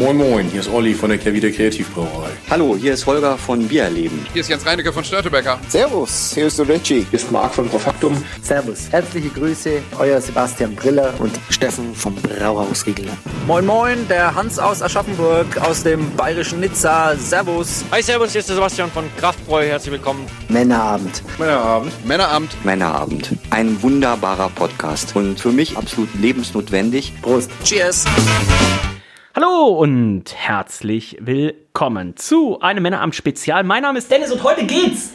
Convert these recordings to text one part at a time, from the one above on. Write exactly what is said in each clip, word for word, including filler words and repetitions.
Moin Moin, hier ist Olli von der Kehrwieder Kreativbrauerei. Hallo, hier ist Holger von Biererleben. Hier ist Jens Reinecke von Störtebecker. Servus, hier ist der Richie. Hier ist Marc von Profaktum. Servus, herzliche Grüße, euer Sebastian Briller und Steffen vom Brauhaus Riegler. Moin Moin, der Hans aus Aschaffenburg, aus dem bayerischen Nizza. Servus. Hi, servus, hier ist der Sebastian von Kraftbräu. Herzlich willkommen. Männerabend. Männerabend. Männerabend. Männerabend. Ein wunderbarer Podcast und für mich absolut lebensnotwendig. Prost. Cheers. Hallo und herzlich willkommen zu einem Männerabend-Spezial. Mein Name ist Dennis und heute geht's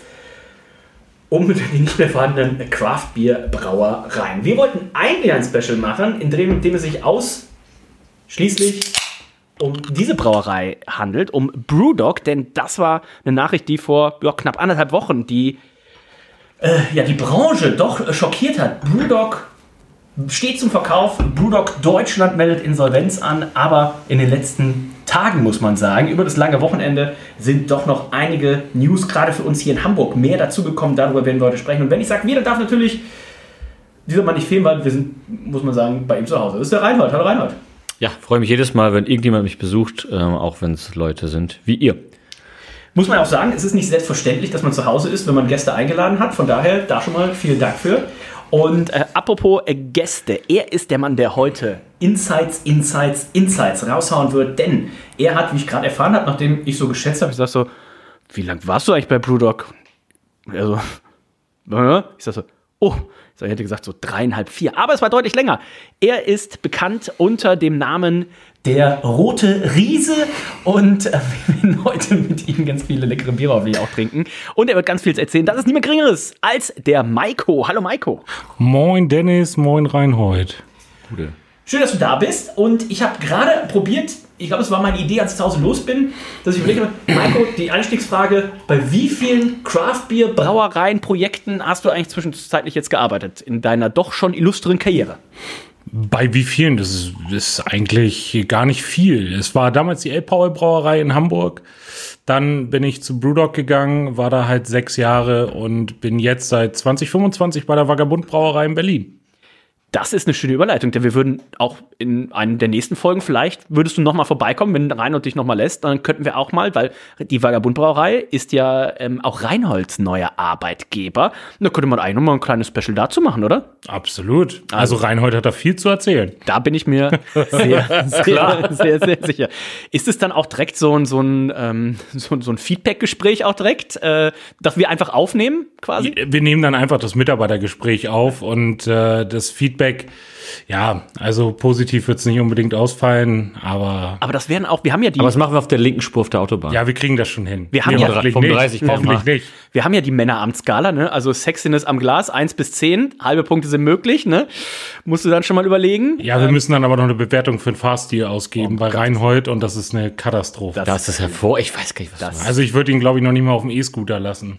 um die nicht mehr vorhandenen Craft-Bier-Brauereien. Wir wollten eigentlich ein Special machen, in dem, in dem es sich ausschließlich um diese Brauerei handelt, um Brewdog, denn das war eine Nachricht, die vor ja, knapp anderthalb Wochen die, äh, ja, die Branche doch schockiert hat. Brewdog steht zum Verkauf. Brewdog Deutschland meldet Insolvenz an, aber in den letzten Tagen, muss man sagen, über das lange Wochenende sind doch noch einige News, gerade für uns hier in Hamburg, mehr dazugekommen. Darüber werden wir heute sprechen. Und wenn ich sage, wir, dann darf natürlich dieser Mann nicht fehlen, weil wir sind, muss man sagen, bei ihm zu Hause. Das ist der Reinhold. Hallo Reinhold. Ja, freue mich jedes Mal, wenn irgendjemand mich besucht, ähm, auch wenn es Leute sind wie ihr. Muss man auch sagen, es ist nicht selbstverständlich, dass man zu Hause ist, wenn man Gäste eingeladen hat. Von daher da schon mal vielen Dank für. Und äh, apropos äh, Gäste, er ist der Mann, der heute Insights, Insights, Insights raushauen wird, denn er hat, wie ich gerade erfahren habe, nachdem ich so geschätzt habe, ich sag so, wie lange warst du eigentlich bei Brewdog? Also, ich sag so, oh, ich hätte gesagt so dreieinhalb, vier, aber es war deutlich länger. Er ist bekannt unter dem Namen der Rote Riese und äh, wir werden heute mit ihm ganz viele leckere Biere hoffentlich auch trinken. Und er wird ganz viel erzählen. Das ist niemand Geringeres als der Maiko. Hallo Maiko. Moin Dennis, moin Reinhold. Gute. Schön, dass du da bist. Und ich habe gerade probiert, ich glaube, es war meine Idee, als ich zu Hause los bin, dass ich überlege, Maiko, die Einstiegsfrage, bei wie vielen Craft-Bier-Brauereien, Projekten hast du eigentlich zwischenzeitlich jetzt gearbeitet in deiner doch schon illustren Karriere? Bei wie vielen? Das ist, ist eigentlich gar nicht viel. Es war damals die L-Paul-Brauerei in Hamburg. Dann bin ich zu Brewdog gegangen, war da halt sechs Jahre und bin jetzt seit zwanzig fünfundzwanzig bei der Vagabund Brauerei in Berlin. Das ist eine schöne Überleitung, denn wir würden auch in einer der nächsten Folgen vielleicht, würdest du nochmal vorbeikommen, wenn Reinhold dich nochmal lässt, dann könnten wir auch mal, weil die Vagabund Brauerei ist ja ähm, auch Reinholds neuer Arbeitgeber. Und da könnte man eigentlich nochmal ein kleines Special dazu machen, oder? Absolut. Also, also Reinhold hat da viel zu erzählen. Da bin ich mir sehr, sehr, sehr, sehr sicher. Ist es dann auch direkt so ein, so ein, ähm, so, so ein Feedback-Gespräch auch direkt, äh, das wir einfach aufnehmen quasi? Wir nehmen dann einfach das Mitarbeitergespräch auf und äh, das Feedback ja, also positiv wird es nicht unbedingt ausfallen, aber... Aber das wären auch, wir haben ja die... Aber das machen wir auf der linken Spur auf der Autobahn. Ja, wir kriegen das schon hin. Wir haben nee, ja hoffentlich vom nicht. dreißig Hoffentlich nicht. Wir haben ja die Männeramtsskala, ne? Also Sexiness am Glas, eins bis zehn, halbe Punkte sind möglich, ne? Musst du dann schon mal überlegen. Ja, wir ähm, müssen dann aber noch eine Bewertung für den Fahrstil ausgeben oh, bei Reinhold und das ist eine Katastrophe. Das, das ist hervor, ich weiß gar nicht, was das ist. Also ich würde ihn, glaube ich, noch nicht mal auf dem E-Scooter lassen.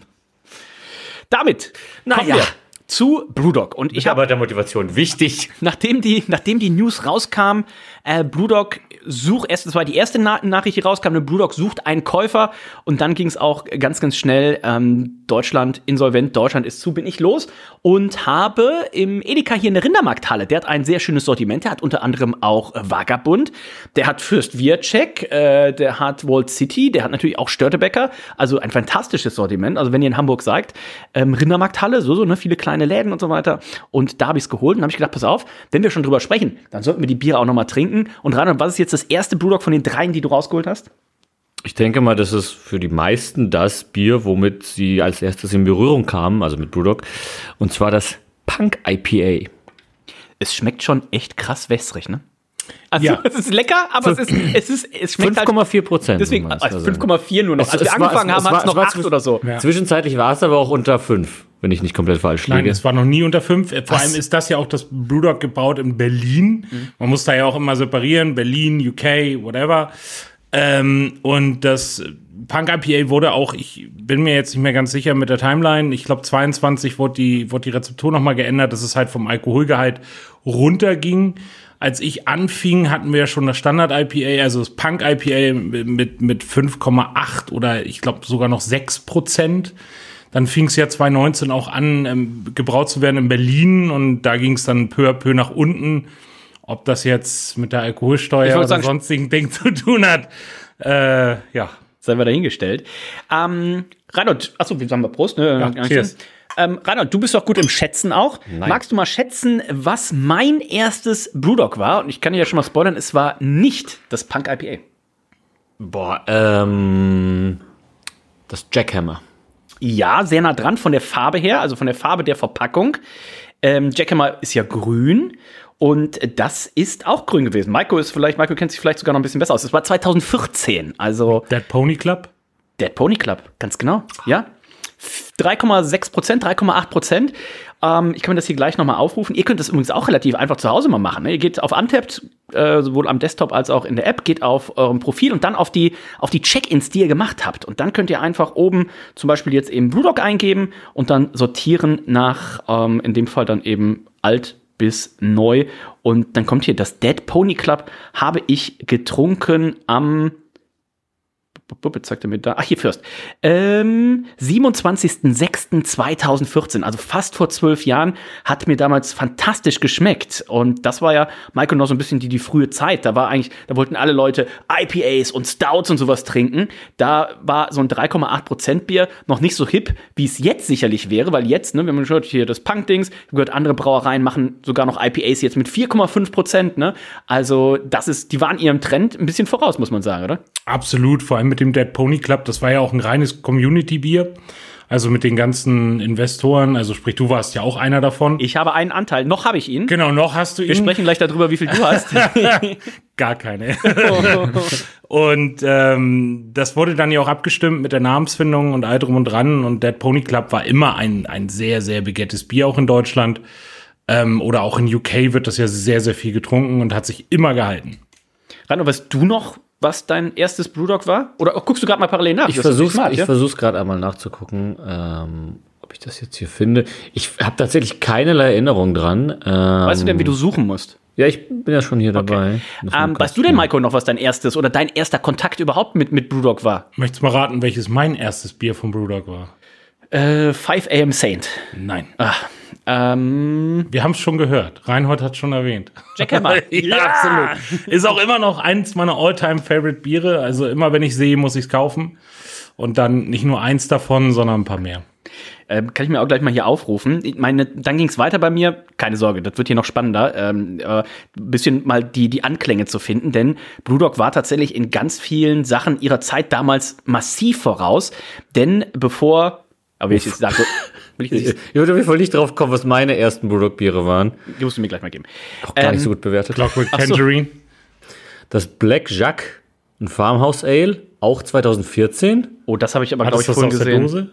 Damit kommen wir zu Brewdog. Und ich habe der Motivation wichtig. Nachdem die, nachdem die News rauskam, äh, Brewdog sucht, erst, das war die erste Na- Nachricht, die rauskam, Brewdog sucht einen Käufer und dann ging es auch ganz, ganz schnell, ähm, Deutschland insolvent, Deutschland ist zu, bin ich los und habe im Edeka hier eine Rindermarkthalle, der hat ein sehr schönes Sortiment, der hat unter anderem auch äh, Vagabund, der hat Fürst Wircek, äh, der hat Walt City, der hat natürlich auch Störtebecker, also ein fantastisches Sortiment, also wenn ihr in Hamburg seid, ähm, Rindermarkthalle, so, so, ne, viele kleine Läden und so weiter und da habe ich es geholt und habe ich gedacht, pass auf, wenn wir schon drüber sprechen, dann sollten wir die Biere auch noch mal trinken und Reinhold, was ist jetzt das erste Brewdog von den dreien, die du rausgeholt hast? Ich denke mal, das ist für die meisten das Bier, womit sie als erstes in Berührung kamen, also mit Brewdog. Und zwar das Punk I P A. Es schmeckt schon echt krass wässrig, ne? Also ja. Es ist lecker, aber es ist, es ist, es schmeckt fünf Komma vier Prozent. Deswegen, also fünf Komma vier nur noch. Als wir angefangen haben, hat es noch acht oder so. Ja. Zwischenzeitlich war es aber auch unter fünf, wenn ich nicht komplett falsch liege. Nein, es war noch nie unter fünf. Vor Was? allem ist das ja auch das Brewdog gebaut in Berlin. Mhm. Man muss da ja auch immer separieren. Berlin, U K, whatever. Ähm, und das Punk I P A wurde auch, ich bin mir jetzt nicht mehr ganz sicher mit der Timeline, ich glaube zweiundzwanzig wurde die, wurde die Rezeptur nochmal geändert, dass es halt vom Alkoholgehalt runterging. Als ich anfing, hatten wir ja schon das Standard I P A, also das Punk I P A mit, mit fünf Komma acht oder ich glaube sogar noch sechs Prozent. Dann fing es ja zwanzig neunzehn auch an, ähm, gebraut zu werden in Berlin und da ging es dann peu à peu nach unten. Ob das jetzt mit der Alkoholsteuer oder sagen, sonstigen Dingen zu tun hat, äh, ja. Seien wir dahingestellt. Ähm, Reinhold, achso, wie sagen wir Prost? Ne? Ja, cheers. Ähm, Reinhold, du bist doch gut im Schätzen auch. Nein. Magst du mal schätzen, was mein erstes Brewdog war? Und ich kann dir ja schon mal spoilern, es war nicht das Punk I P A. Boah, ähm, das Jackhammer. Ja, sehr nah dran von der Farbe her, also von der Farbe der Verpackung. Ähm, Jackhammer ist ja grün. Und das ist auch grün gewesen. Maiko ist vielleicht, Maiko kennt sich vielleicht sogar noch ein bisschen besser aus. Das war zwanzig vierzehn, also Dead Pony Club? Dead Pony Club, ganz genau, ja. drei Komma sechs Prozent, drei Komma acht Prozent. Ähm, ich kann mir das hier gleich nochmal aufrufen. Ihr könnt das übrigens auch relativ einfach zu Hause mal machen. Ne? Ihr geht auf Untappd, äh, sowohl am Desktop als auch in der App, geht auf eurem Profil und dann auf die, auf die Check-ins, die ihr gemacht habt. Und dann könnt ihr einfach oben zum Beispiel jetzt eben Brewdog eingeben und dann sortieren nach, ähm, in dem Fall dann eben alt bis neu. Und dann kommt hier das Dead Pony Club, habe ich getrunken am Jetzt sagt er mir da. Ach, hier first. Ähm, siebenundzwanzigster sechster zweitausendvierzehn, also fast vor zwölf Jahren, hat mir damals fantastisch geschmeckt. Und das war ja, Michael, noch so ein bisschen die, die frühe Zeit. Da war eigentlich, da wollten alle Leute I P As und Stouts und sowas trinken. Da war so ein drei Komma acht Prozent Bier noch nicht so hip, wie es jetzt sicherlich wäre, weil jetzt, ne, wenn man schaut, hier das Punk-Dings, gehört, andere Brauereien machen sogar noch I P As jetzt mit vier Komma fünf Prozent, ne? Also, das ist, die waren ihrem Trend ein bisschen voraus, muss man sagen, oder? Absolut, vor allem mit dem Dead Pony Club, das war ja auch ein reines Community-Bier, also mit den ganzen Investoren, also sprich, du warst ja auch einer davon. Ich habe einen Anteil, noch habe ich ihn. Genau, noch hast du ihn. Wir sprechen gleich darüber, wie viel du hast. Gar keine. Und ähm, das wurde dann ja auch abgestimmt mit der Namensfindung und all drum und dran, und Dead Pony Club war immer ein, ein sehr, sehr begehrtes Bier, auch in Deutschland. Ähm, oder auch in U K wird das ja sehr, sehr viel getrunken und hat sich immer gehalten. Rano, weißt du noch, was dein erstes Brewdog war? Oder guckst du gerade mal parallel nach? Ich versuche ich ja? versuch's gerade einmal nachzugucken, ähm, ob ich das jetzt hier finde. Ich habe tatsächlich keinerlei Erinnerung dran. Ähm, weißt du denn, wie du suchen musst? Ja, ich bin ja schon hier dabei. Okay. Ähm, weißt du denn, Maiko, noch, was dein erstes oder dein erster Kontakt überhaupt mit, mit Brewdog war? Möchtest du mal raten, welches mein erstes Bier von Brewdog war? Äh, five A M Saint. Nein. Ach, ähm, Wir haben es schon gehört. Reinhold hat es schon erwähnt. Jackhammer. ja, ja, absolut. Ist auch immer noch eins meiner All-Time-Favorite-Biere. Also immer, wenn ich sehe, muss ich es kaufen. Und dann nicht nur eins davon, sondern ein paar mehr. Ähm, kann ich mir auch gleich mal hier aufrufen. Ich meine, dann ging es weiter bei mir. Keine Sorge, das wird hier noch spannender. Ähm, äh, ein bisschen mal die, die Anklänge zu finden. Denn Brewdog war tatsächlich in ganz vielen Sachen ihrer Zeit damals massiv voraus. Denn bevor... Aber wenn ich jetzt sage, will ich, ich würde auf jeden Fall nicht drauf kommen, was meine ersten Brewdog-Biere waren. Die musst du mir gleich mal geben. Auch gar ähm, nicht so gut bewertet. Clockwork Tangerine. Das Black Jacques, ein Farmhouse Ale, auch zwanzig vierzehn. Oh, das habe ich aber, glaube ich, vorhin gesehen. Dose?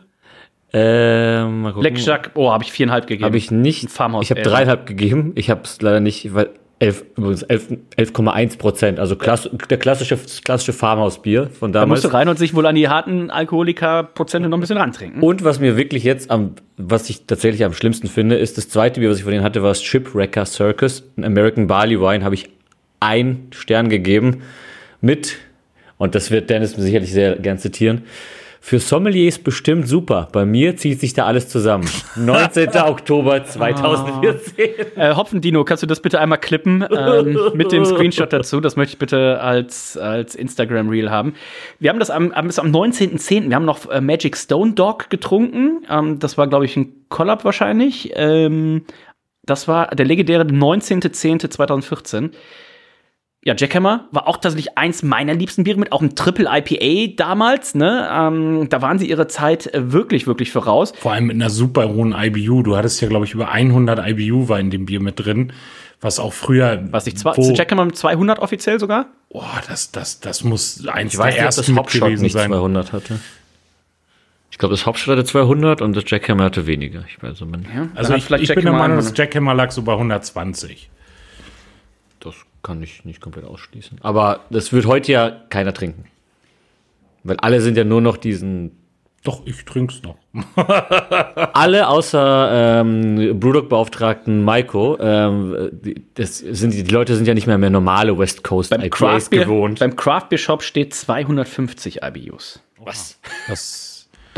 Ähm, mal gucken. Black Jacques, oh, habe ich viereinhalb gegeben. Habe ich nicht. Ein Farmhouse ich habe Ale. dreieinhalb gegeben. Ich habe es leider nicht, weil elf, übrigens elf Komma eins Prozent. Also klass, der klassische, klassische Farmhouse-Bier von Da damals. musst du rein und sich wohl an die harten Alkoholiker-Prozente noch ein bisschen rantrinken. Und was mir wirklich jetzt am, was ich tatsächlich am schlimmsten finde, ist das zweite Bier, was ich von denen hatte, war das Shipwrecker Circus, ein American Barley Wine, habe ich einen Stern gegeben mit, und das wird Dennis sicherlich sehr gern zitieren, für Sommeliers bestimmt super. Bei mir zieht sich da alles zusammen. neunzehnter Oktober zweitausendvierzehn. Äh, Hopfendino, kannst du das bitte einmal klippen ähm, mit dem Screenshot dazu? Das möchte ich bitte als, als Instagram-Reel haben. Wir haben das am, am, bis am neunzehnten zehnten Wir haben noch äh, Magic Stone Dog getrunken. Ähm, das war, glaube ich, ein Collab wahrscheinlich. Ähm, das war der legendäre neunzehnter zehnter zweitausendvierzehn. Ja, Jackhammer war auch tatsächlich eins meiner liebsten Biere mit auch einem Triple I P A damals, ne? Ähm, da waren sie ihre Zeit äh, wirklich, wirklich voraus. Vor allem mit einer super hohen I B U. Du hattest ja, glaube ich, über hundert I B U war in dem Bier mit drin, was auch früher... Was ich zwar, ist Jackhammer mit zweihundert offiziell sogar? Boah, das, das, das muss eins Ich weiß der nicht, ob ersten das Hopshot gewesen nicht sein. zweihundert hatte. Ich glaube, das Hopshot hatte zweihundert und das Jackhammer hatte weniger. Ich weiß aber nicht. Ja, Also ich, ich bin der Meinung, das Jackhammer lag so bei hundertzwanzig. Das kann ich nicht komplett ausschließen. Aber das wird heute ja keiner trinken. Weil alle sind ja nur noch diesen... Doch, ich trink's noch. Alle außer ähm, Brewdog-Beauftragten Maiko, ähm, die, das sind, die Leute sind ja nicht mehr mehr normale West Coast beim I P As Craft Beer, gewohnt. Beim Craft Beer Shop steht zweihundertfünfzig I B Us. Was? Das Da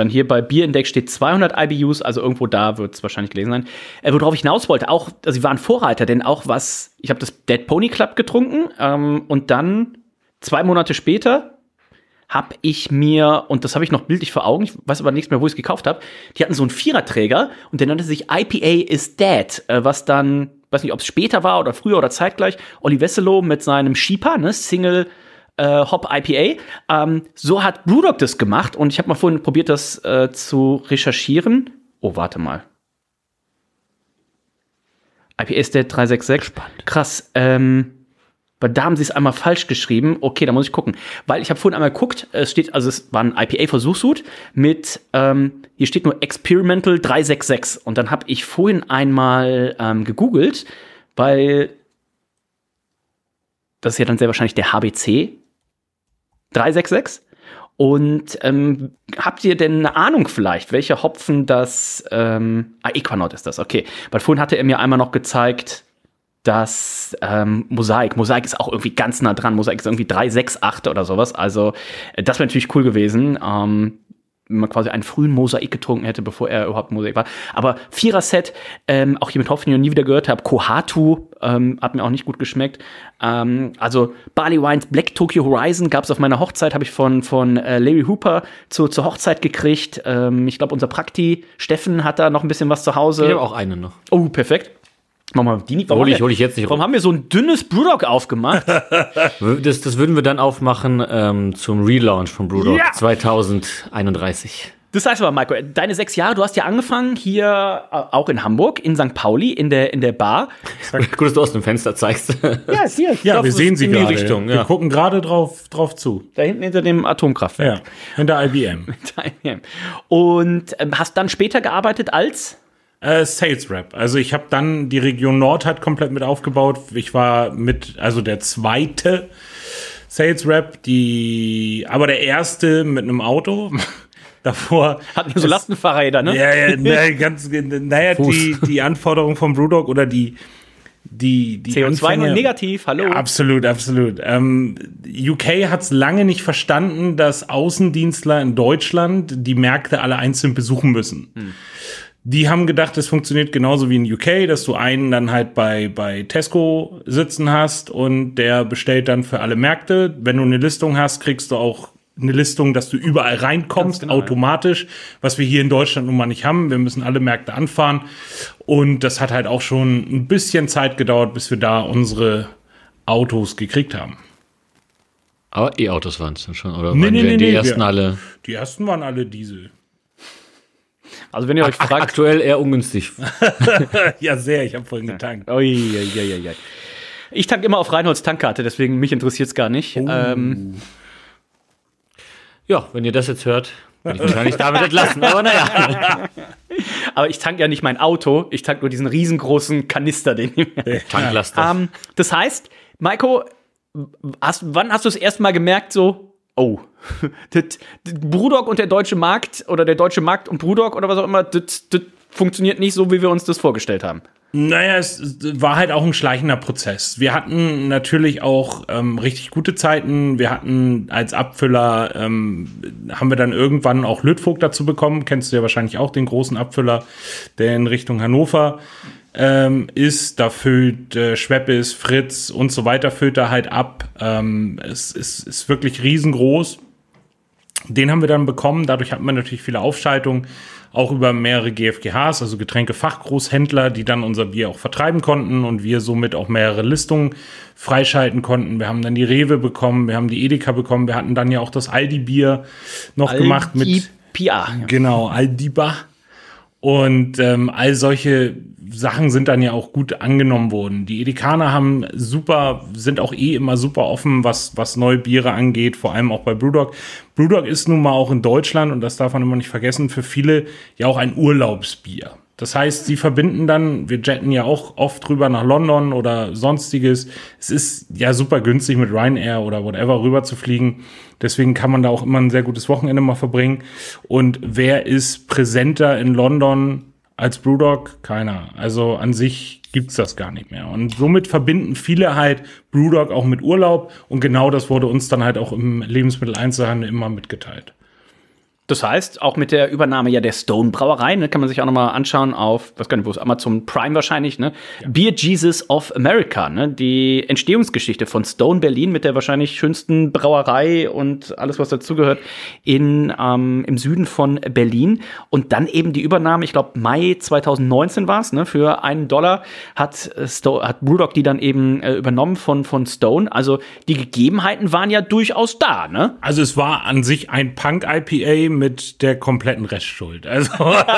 Dann hier bei Bierindex steht zweihundert I B Us, also irgendwo da wird es wahrscheinlich gelesen sein. Äh, worauf ich hinaus wollte, auch, also sie waren Vorreiter, denn auch was, ich habe das Dead Pony Club getrunken ähm, und dann zwei Monate später habe ich mir, und das habe ich noch bildlich vor Augen, ich weiß aber nichts mehr, wo ich es gekauft habe, die hatten so einen Viererträger und der nannte sich I P A is Dead, äh, was dann, weiß nicht, ob es später war oder früher oder zeitgleich, Olli Wesselow mit seinem Shipa, ne, Single äh, Hop I P A, ähm, so hat Brewdog das gemacht und ich habe mal vorhin probiert, das äh, zu recherchieren. Oh, warte mal. I P A is Dead drei sechs sechs. Spannend. Krass, ähm, weil da haben sie es einmal falsch geschrieben. Okay, da muss ich gucken. Weil ich habe vorhin einmal geguckt, es steht, also es war ein I P A-Versuchsgut mit, ähm, hier steht nur Experimental drei sechs sechs. Und dann habe ich vorhin einmal ähm, gegoogelt, weil das ist ja dann sehr wahrscheinlich der H B C drei sechs sechs. Und ähm, habt ihr denn eine Ahnung vielleicht, welcher Hopfen das, ähm, ah, Equanaut ist das, okay. Weil vorhin hatte er mir einmal noch gezeigt, das ähm, Mosaik. Mosaik ist auch irgendwie ganz nah dran. Mosaik ist irgendwie drei sechs acht oder sowas. Also äh, das wäre natürlich cool gewesen, ähm, wenn man quasi einen frühen Mosaik getrunken hätte, bevor er überhaupt Mosaik war. Aber Vierer-Set, ähm, auch hier mit Hopfen, die ich noch nie wieder gehört habe. Kohatu ähm, hat mir auch nicht gut geschmeckt. Ähm, also Barley Wines, Black Tokyo Horizon gab es auf meiner Hochzeit, habe ich von, von äh, Larry Hooper zu, zur Hochzeit gekriegt. Ähm, ich glaube, unser Prakti, Steffen, hat da noch ein bisschen was zu Hause. Ich habe auch eine noch. Oh, perfekt. Mach mal die nicht. Hol ich, hol ich jetzt nicht Warum haben wir so ein dünnes Brewdog aufgemacht? das, das würden wir dann aufmachen ähm, zum Relaunch von Brewdog Ja. zwanzig einunddreißig. Das heißt aber, Marco, deine sechs Jahre, du hast ja angefangen hier äh, auch in Hamburg, in Sankt Pauli, in der, in der Bar. Gut, dass du aus dem Fenster zeigst. Ja, hier. Ja, glaub, wir es sehen ist sie in die gerade. Richtung, Wir ja. gucken gerade drauf, drauf zu. Da hinten hinter dem Atomkraftwerk. Ja, hinter I B M. Und ähm, hast dann später gearbeitet als? Äh, Sales Rep. Also ich habe dann die Region Nord halt komplett mit aufgebaut. Ich war mit, also der zweite Sales Rep, die, aber der erste mit einem Auto. Davor hatten so Lastenfahrräder, ne? Ja, ja, na, ganz, naja, die, die Anforderung vom Brewdog oder die, die, die C O zwei Anfänge, nur negativ, hallo. Ja, absolut, absolut. Ähm, U K hat es lange nicht verstanden, dass Außendienstler in Deutschland die Märkte alle einzeln besuchen müssen. Hm. Die haben gedacht, es funktioniert genauso wie in U K, dass du einen dann halt bei, bei Tesco sitzen hast und der bestellt dann für alle Märkte. Wenn du eine Listung hast, kriegst du auch eine Listung, dass du überall reinkommst, genau, automatisch, ja. Was wir hier in Deutschland nun mal nicht haben. Wir müssen alle Märkte anfahren. Und das hat halt auch schon ein bisschen Zeit gedauert, bis wir da unsere Autos gekriegt haben. Aber E-Autos waren es dann schon, oder? Nee, waren nee, die, nee, die nee, ersten wir, alle? Die ersten waren alle Diesel. Also wenn ihr euch fragt, aktuell eher ungünstig. Ja, sehr. Ich habe vorhin getankt. Ui, ui, ui, ui. Ich tank immer auf Reinholds Tankkarte, deswegen mich interessiert es gar nicht. Oh. Ähm, ja, wenn ihr das jetzt hört, bin ich wahrscheinlich damit entlassen. Aber naja. Aber ich tank ja nicht mein Auto, ich tank nur diesen riesengroßen Kanister, den ich mir. Tanklaster. Ähm, das heißt, Maiko, hast, wann hast du das erste Mal gemerkt, so, oh, das, das Brewdog und der deutsche Markt oder der deutsche Markt und Brewdog oder was auch immer, das, das funktioniert nicht so, wie wir uns das vorgestellt haben? Naja, es war halt auch ein schleichender Prozess. Wir hatten natürlich auch ähm, richtig gute Zeiten. Wir hatten als Abfüller, ähm, haben wir dann irgendwann auch Lüttvogt dazu bekommen. Kennst du ja wahrscheinlich auch, den großen Abfüller, der in Richtung Hannover ähm, ist. Da füllt äh, Schweppes, Fritz und so weiter, füllt er halt ab. Ähm, es ist, ist wirklich riesengroß. Den haben wir dann bekommen. Dadurch hatten wir natürlich viele Aufschaltungen. Auch über mehrere G F G Hs, also Getränkefachgroßhändler, die dann unser Bier auch vertreiben konnten und wir somit auch mehrere Listungen freischalten konnten. Wir haben dann die Rewe bekommen, wir haben die Edeka bekommen, wir hatten dann ja auch das Aldi-Bier noch Aldi gemacht mit P A. Genau, Aldiba. Und ähm, all solche Sachen sind dann ja auch gut angenommen worden. Die Edekaner haben super, sind auch eh immer super offen, was, was neue Biere angeht, vor allem auch bei Brewdog. Brewdog ist nun mal auch in Deutschland, und das darf man immer nicht vergessen, für viele ja auch ein Urlaubsbier. Das heißt, sie verbinden dann, wir jetten ja auch oft rüber nach London oder sonstiges. Es ist ja super günstig mit Ryanair oder whatever rüber zu fliegen. Deswegen kann man da auch immer ein sehr gutes Wochenende mal verbringen. Und wer ist präsenter in London als Brewdog? Keiner. Also an sich gibt's das gar nicht mehr. Und somit verbinden viele halt Brewdog auch mit Urlaub. Und genau das wurde uns dann halt auch im Lebensmitteleinzelhandel immer mitgeteilt. Das heißt, auch mit der Übernahme ja der Stone Brauerei, ne, kann man sich auch nochmal anschauen auf, was kann ich, wo ist Amazon Prime wahrscheinlich, ne? Ja. Beer Jesus of America, ne? Die Entstehungsgeschichte von Stone Berlin mit der wahrscheinlich schönsten Brauerei und alles, was dazugehört, in ähm, im Süden von Berlin. Und dann eben die Übernahme, ich glaube Mai zwanzig neunzehn war es, ne? Für einen Dollar hat, äh, Sto- hat Brewdog die dann eben äh, übernommen von, von Stone. Also die Gegebenheiten waren ja durchaus da, ne? Also es war an sich ein Punk-I P A mit der kompletten Restschuld. Also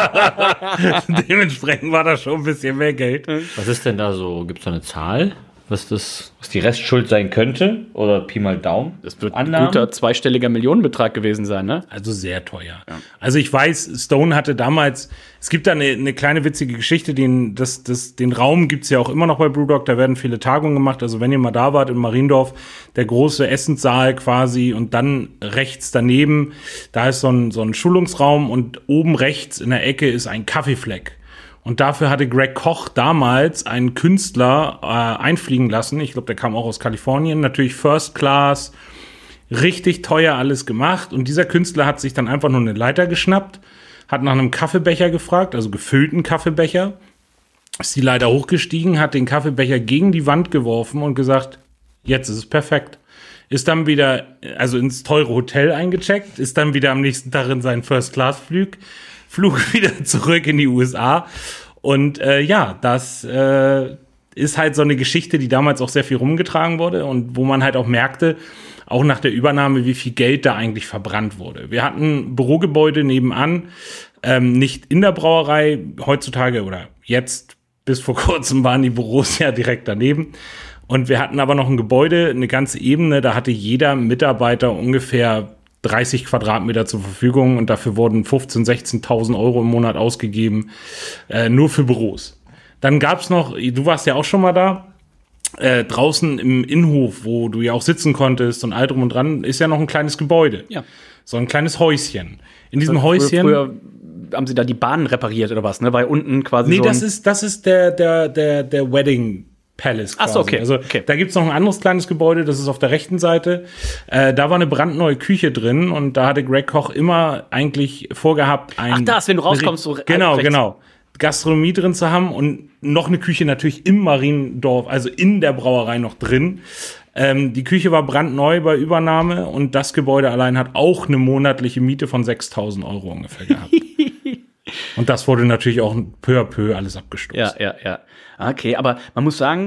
dementsprechend war das schon ein bisschen mehr Geld. Was ist denn da so? Gibt es da eine Zahl? Was das, was die Restschuld sein könnte? Oder Pi mal Daumen? Das wird Annahmen? ein guter zweistelliger Millionenbetrag gewesen sein, ne? Also sehr teuer. Ja. Also ich weiß, Stone hatte damals, es gibt da eine, eine kleine witzige Geschichte, den, das, das, den Raum gibt's ja auch immer noch bei Brewdog, da werden viele Tagungen gemacht. Also wenn ihr mal da wart in Mariendorf, der große Essenssaal quasi und dann rechts daneben, da ist so ein, so ein Schulungsraum und oben rechts in der Ecke ist ein Kaffeefleck. Und dafür hatte Greg Koch damals einen Künstler äh, einfliegen lassen. Ich glaube, der kam auch aus Kalifornien. Natürlich First Class, richtig teuer alles gemacht. Und dieser Künstler hat sich dann einfach nur eine Leiter geschnappt, hat nach einem Kaffeebecher gefragt, also gefüllten Kaffeebecher, ist die Leiter hochgestiegen, hat den Kaffeebecher gegen die Wand geworfen und gesagt, jetzt ist es perfekt. Ist dann wieder, also ins teure Hotel eingecheckt, ist dann wieder am nächsten Tag in seinen First-Class-Flug, Flug wieder zurück in die U S A. Und äh, ja, das äh, ist halt so eine Geschichte, die damals auch sehr viel rumgetragen wurde und wo man halt auch merkte, auch nach der Übernahme, wie viel Geld da eigentlich verbrannt wurde. Wir hatten Bürogebäude nebenan, ähm, nicht in der Brauerei, heutzutage oder jetzt bis vor kurzem waren die Büros ja direkt daneben. Und wir hatten aber noch ein Gebäude, eine ganze Ebene, da hatte jeder Mitarbeiter ungefähr dreißig Quadratmeter zur Verfügung und dafür wurden fünfzehntausend, sechzehntausend Euro im Monat ausgegeben, äh, nur für Büros. Dann gab's noch, du warst ja auch schon mal da, äh, draußen im Innenhof, wo du ja auch sitzen konntest und all drum und dran, ist ja noch ein kleines Gebäude. Ja. So ein kleines Häuschen. In diesem also Häuschen. Früher haben sie da die Bahnen repariert oder was, ne? Weil unten quasi. Nee, so das ist, das ist der, der, der, der Wedding Palace quasi. Ach so, okay. Also okay. Da gibt's noch ein anderes kleines Gebäude, das ist auf der rechten Seite. Äh, da war eine brandneue Küche drin und da hatte Greg Koch immer eigentlich vorgehabt, ein... Ach das, wenn du rauskommst, so Genau, rechts. genau. Gastronomie drin zu haben und noch eine Küche natürlich im Mariendorf, also in der Brauerei noch drin. Ähm, die Küche war brandneu bei Übernahme und das Gebäude allein hat auch eine monatliche Miete von sechstausend Euro ungefähr gehabt. Und das wurde natürlich auch peu à peu alles abgestoßen. Ja, ja, ja. Okay, aber man muss sagen,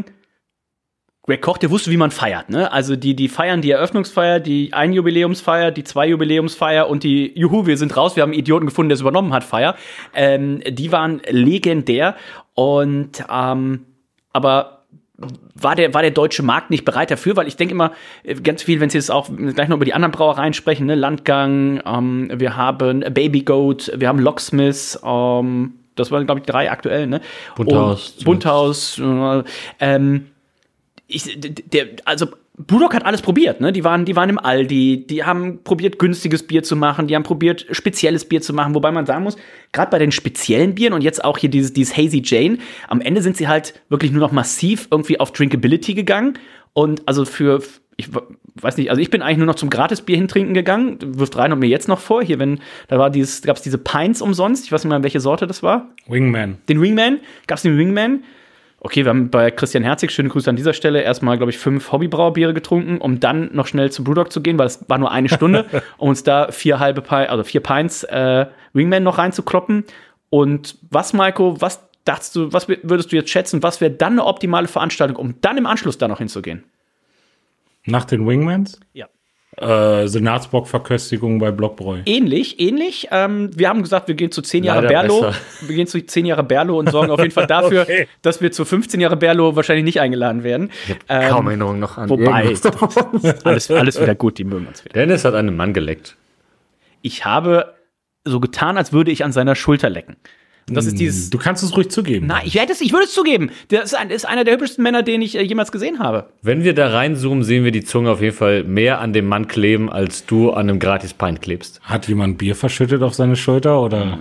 Greg Koch, der wusste, wie man feiert, ne? Also die, die feiern die Eröffnungsfeier, die Ein-Jubiläumsfeier, die Zwei-Jubiläumsfeier und die Juhu, wir sind raus, wir haben einen Idioten gefunden, der es übernommen hat, Feier. Ähm, die waren legendär und ähm, aber war der, war der deutsche Markt nicht bereit dafür? Weil ich denke immer, ganz viel, wenn Sie jetzt auch gleich noch über die anderen Brauereien sprechen, ne? Landgang, ähm, wir haben Baby Goat, wir haben Locksmith, ähm, das waren, glaube ich, drei aktuell, ne? Bunthaus. Und Bunthaus, äh, ähm, ich, der, also Brewdog hat alles probiert, ne? Die waren, die waren im Aldi, die haben probiert, günstiges Bier zu machen, die haben probiert, spezielles Bier zu machen, wobei man sagen muss, gerade bei den speziellen Bieren und jetzt auch hier dieses, dieses Hazy Jane, am Ende sind sie halt wirklich nur noch massiv irgendwie auf Drinkability gegangen und also für, ich weiß nicht, also ich bin eigentlich nur noch zum Gratisbier hintrinken gegangen, wirft rein und mir jetzt noch vor, hier, wenn, da war dieses, gab's diese Pints umsonst, ich weiß nicht mal, welche Sorte das war. Wingman. Den Wingman, gab's den Wingman. Okay, wir haben bei Christian Herzig, schöne Grüße an dieser Stelle, erstmal, glaube ich, fünf Hobbybrauerbiere getrunken, um dann noch schnell zu Brewdog zu gehen, weil es war nur eine Stunde, um uns da vier halbe Pint, also vier Pints äh, Wingman noch reinzukloppen. Und was, Maiko, was dachtest du, was würdest du jetzt schätzen, was wäre dann eine optimale Veranstaltung, um dann im Anschluss da noch hinzugehen? Nach den Wingmans? Ja. Äh, Senatsbock-Verköstigung bei Blockbräu. Ähnlich, ähnlich. Ähm, wir haben gesagt, wir gehen zu zehn Jahre Leider Berlo. besser. Wir gehen zu zehn Jahre Berlo und sorgen auf jeden Fall dafür, Okay. dass wir zu fünfzehn Jahre Berlo wahrscheinlich nicht eingeladen werden. Ich hab Ähm, kaum Erinnerung noch an Wobei, irgendwas. alles, alles wieder gut, die mögen uns wieder. Dennis hat einen Mann geleckt. Ich habe so getan, als würde ich an seiner Schulter lecken. Und das ist dieses. Du kannst es ruhig zugeben. Nein, ich, hätte es, ich würde es zugeben. Der ist, ein, ist einer der hübschesten Männer, den ich äh, jemals gesehen habe. Wenn wir da reinzoomen, sehen wir die Zunge auf jeden Fall mehr an dem Mann kleben, als du an einem Gratis-Pint klebst. Hat jemand Bier verschüttet auf seine Schulter oder?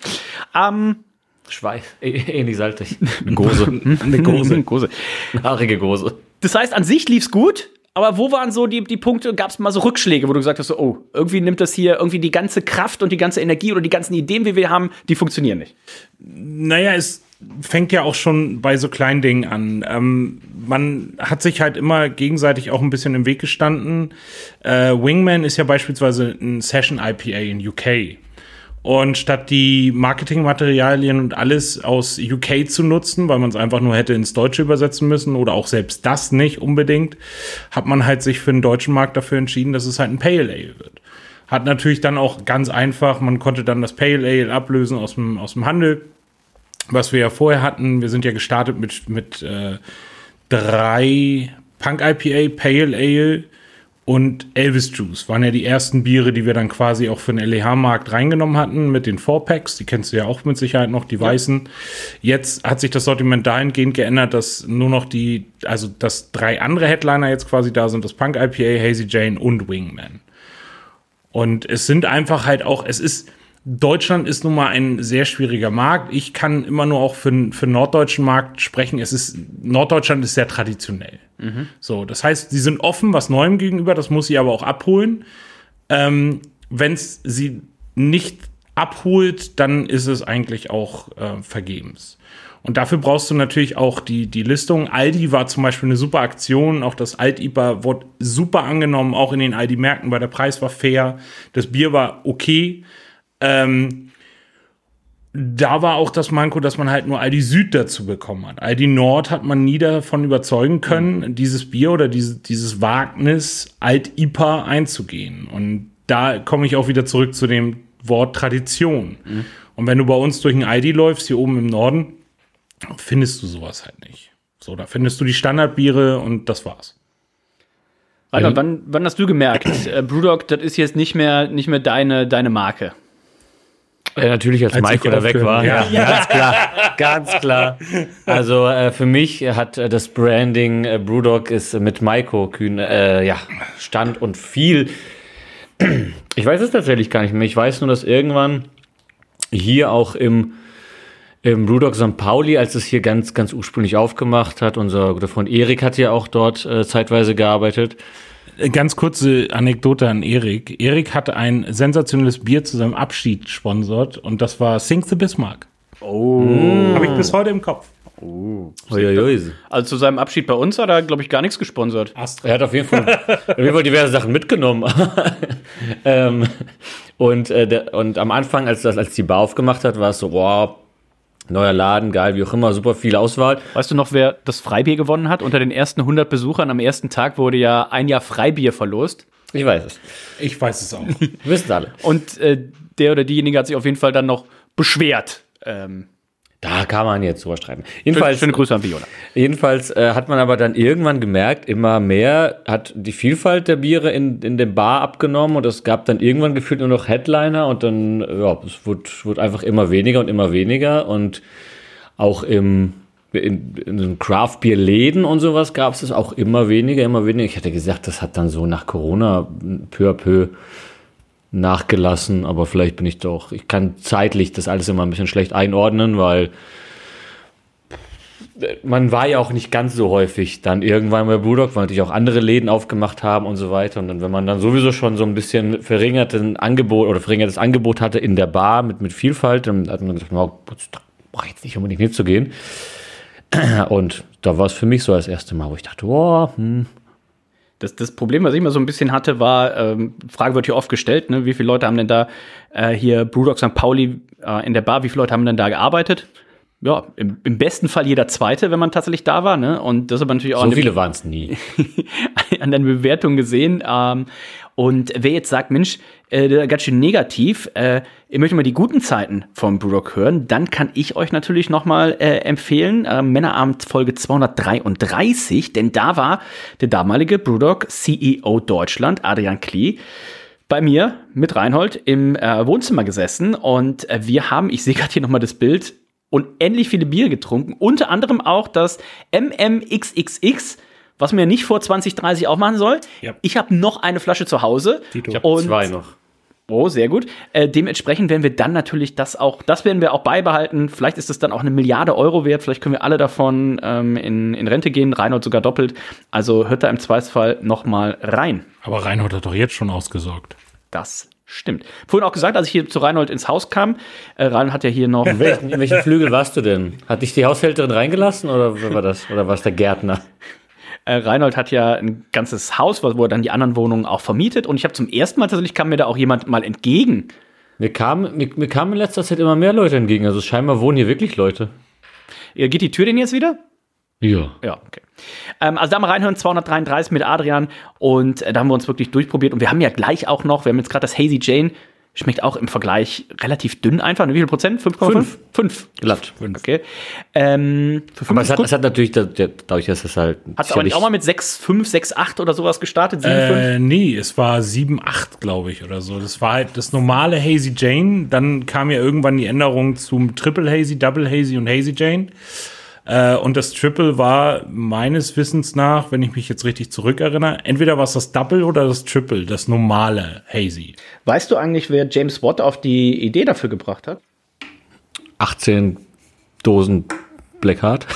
Ähm, Schweif, ähnlich salzig. Gose. Eine Gose. Gose. Haarige Gose. Das heißt, an sich lief's gut, Aber wo waren so die, die Punkte, gab es mal so Rückschläge, wo du gesagt hast, so, oh, irgendwie nimmt das hier irgendwie die ganze Kraft und die ganze Energie oder die ganzen Ideen, die wir haben, die funktionieren nicht? Naja, es fängt ja auch schon bei so kleinen Dingen an. Ähm, man hat sich halt immer gegenseitig auch ein bisschen im Weg gestanden. Äh, Wingman ist ja beispielsweise ein Session-I P A in U K. Und statt die Marketingmaterialien und alles aus U K zu nutzen, weil man es einfach nur hätte ins Deutsche übersetzen müssen oder auch selbst das nicht unbedingt, hat man halt sich für den deutschen Markt dafür entschieden, dass es halt ein Pale Ale wird. Hat natürlich dann auch ganz einfach, man konnte dann das Pale Ale ablösen aus dem, aus dem Handel, was wir ja vorher hatten. Wir sind ja gestartet mit, mit äh, drei Punk-I P A, Pale Ale und Elvis Juice waren ja die ersten Biere, die wir dann quasi auch für den L E H-Markt reingenommen hatten mit den Four-Packs. Die kennst du ja auch mit Sicherheit noch, die ja. weißen. Jetzt hat sich das Sortiment dahingehend geändert, dass nur noch die, also dass drei andere Headliner jetzt quasi da sind, das Punk-I P A, Hazy Jane und Wingman. Und es sind einfach halt auch, es ist, Deutschland ist nun mal ein sehr schwieriger Markt. Ich kann immer nur auch für den norddeutschen Markt sprechen. Es ist, Norddeutschland ist sehr traditionell. Mhm. So, das heißt, sie sind offen was Neuem gegenüber, das muss sie aber auch abholen. Ähm, wenn es sie nicht abholt, dann ist es eigentlich auch äh, vergebens. Und dafür brauchst du natürlich auch die, die Listung. Aldi war zum Beispiel eine super Aktion. Auch das Alt-I P A wurde super angenommen, auch in den Aldi-Märkten, weil der Preis war fair. Das Bier war okay. Ähm, da war auch das Manko, dass man halt nur Aldi Süd dazu bekommen hat. Aldi Nord hat man nie davon überzeugen können, mhm. dieses Bier oder diese, dieses Wagnis Alt-I P A einzugehen. Und da komme ich auch wieder zurück zu dem Wort Tradition. Mhm. Und wenn du bei uns durch ein Aldi läufst, hier oben im Norden, findest du sowas halt nicht. So, da findest du die Standardbiere und das war's. Alter, wann, wann hast du gemerkt, äh, Brewdog, das ist jetzt nicht mehr, nicht mehr deine, deine Marke? Ja, natürlich, als, als Mike da weg war. Ja. Ja, ganz klar, ganz klar. Also äh, für mich hat äh, das Branding äh, Brewdog ist mit Maiko Kühn, äh, ja, stand und fiel. Ich weiß es tatsächlich gar nicht mehr. Ich weiß nur, dass irgendwann hier auch im, im Brewdog Sankt Pauli, als es hier ganz, ganz ursprünglich aufgemacht hat, unser guter Freund Erik hat ja auch dort äh, zeitweise gearbeitet. Ganz kurze Anekdote an Erik. Erik hatte ein sensationelles Bier zu seinem Abschied gesponsert und das war Sink the Bismarck. Oh. Mm. Habe ich bis heute im Kopf. Oh. Also zu seinem Abschied bei uns hat er, glaube ich, gar nichts gesponsert. Astra. Er hat auf jeden Fall, auf jeden Fall diverse Sachen mitgenommen. ähm, und, äh, der, und am Anfang, als, das, als die Bar aufgemacht hat, war es so, wow, neuer Laden, geil, wie auch immer, super viel Auswahl. Weißt du noch, wer das Freibier gewonnen hat? Unter den ersten hundert Besuchern am ersten Tag wurde ja ein Jahr Freibier verlost. Ich weiß es. Ich weiß es auch. Wissen alle. Und äh, der oder diejenige hat sich auf jeden Fall dann noch beschwert. Ähm, da kann man jetzt drüber streiten. Jedenfalls, schöne Grüße an Viola. Jedenfalls äh, hat man aber dann irgendwann gemerkt, immer mehr hat die Vielfalt der Biere in, in dem Bar abgenommen und es gab dann irgendwann gefühlt nur noch Headliner und dann, ja, es wurde, wurde einfach immer weniger und immer weniger und auch im in, in den Craft-Bier-Läden und sowas gab es das auch immer weniger, immer weniger. Ich hätte gesagt, das hat dann so nach Corona peu à peu nachgelassen, aber vielleicht bin ich doch, ich kann zeitlich das alles immer ein bisschen schlecht einordnen, weil man war ja auch nicht ganz so häufig dann irgendwann bei Brewdog, weil natürlich auch andere Läden aufgemacht haben und so weiter und dann, wenn man dann sowieso schon so ein bisschen verringertes Angebot oder verringertes Angebot hatte in der Bar mit, mit Vielfalt, dann hat man gesagt, no, brauche ich jetzt nicht unbedingt mitzugehen und da war es für mich so das erste Mal, wo ich dachte, wow, hm, Das, das Problem, was ich immer so ein bisschen hatte, war, ähm, Frage wird hier oft gestellt, ne, wie viele Leute haben denn da äh, hier Brewdog Sankt Pauli äh, in der Bar, wie viele Leute haben denn da gearbeitet? Ja, im, im besten Fall jeder Zweite, wenn man tatsächlich da war, ne? Und das aber natürlich auch so viele waren es nie. an den Bewertungen gesehen. Ähm, und wer jetzt sagt, Mensch, äh, ganz schön negativ, äh, ihr möchtet mal die guten Zeiten vom Brewdog hören, dann kann ich euch natürlich noch mal äh, empfehlen, äh, Männerabend Folge zweihundertdreiunddreißig, denn da war der damalige Brewdog C E O Deutschland, Adrian Klee, bei mir mit Reinhold im äh, Wohnzimmer gesessen und äh, wir haben, ich sehe gerade hier noch mal das Bild, unendlich viele Bier getrunken, unter anderem auch das M M X X X, was man ja nicht vor zwanzig dreißig aufmachen soll. Ja. Ich habe noch eine Flasche zu Hause. Tito. Ich habe zwei noch. Oh, sehr gut. Äh, dementsprechend werden wir dann natürlich das auch, das werden wir auch beibehalten. Vielleicht ist es dann auch eine Milliarde Euro wert. Vielleicht können wir alle davon ähm, in, in Rente gehen. Reinhold sogar doppelt. Also hört da im Zweifelsfall noch mal rein. Aber Reinhold hat doch jetzt schon ausgesorgt. Das stimmt. Vorhin auch gesagt, als ich hier zu Reinhold ins Haus kam, äh, Reinhold hat ja hier noch... In welchen, in welchen Flügel warst du denn? Hat dich die Haushälterin reingelassen oder wer war das? Oder war es der Gärtner? Äh, Reinhold hat ja ein ganzes Haus, wo er dann die anderen Wohnungen auch vermietet. Und ich habe zum ersten Mal tatsächlich, kam mir da auch jemand mal entgegen. Mir kamen mir, mir kam in letzter Zeit immer mehr Leute entgegen. Also scheinbar wohnen hier wirklich Leute. Ja, geht die Tür denn jetzt wieder? Ja. Ja, okay. Ähm, also da mal reinhören, zweihundertdreiunddreißig mit Adrian. Und äh, da haben wir uns wirklich durchprobiert. Und wir haben ja gleich auch noch, wir haben jetzt gerade das Hazy Jane. Schmeckt auch im Vergleich relativ dünn einfach. Wie viel Prozent? fünf Komma fünf? fünf. Glatt. Okay. Ähm, für Aber es hat, es hat natürlich, dadurch, dass es halt... Hat es aber nicht auch mal mit sechs Komma fünf, sechs Komma acht oder sowas gestartet? sieben Komma fünf? Äh, nee, es war sieben Komma acht, glaube ich, oder so. Das war halt das normale Hazy Jane. Dann kam ja irgendwann die Änderung zum Triple Hazy, Double Hazy und Hazy Jane. Äh, und das Triple war meines Wissens nach, wenn ich mich jetzt richtig zurückerinnere, entweder war es das Double oder das Triple, das normale Hazy. Weißt du eigentlich, wer James Watt auf die Idee dafür gebracht hat? achtzehn Dosen Blackheart.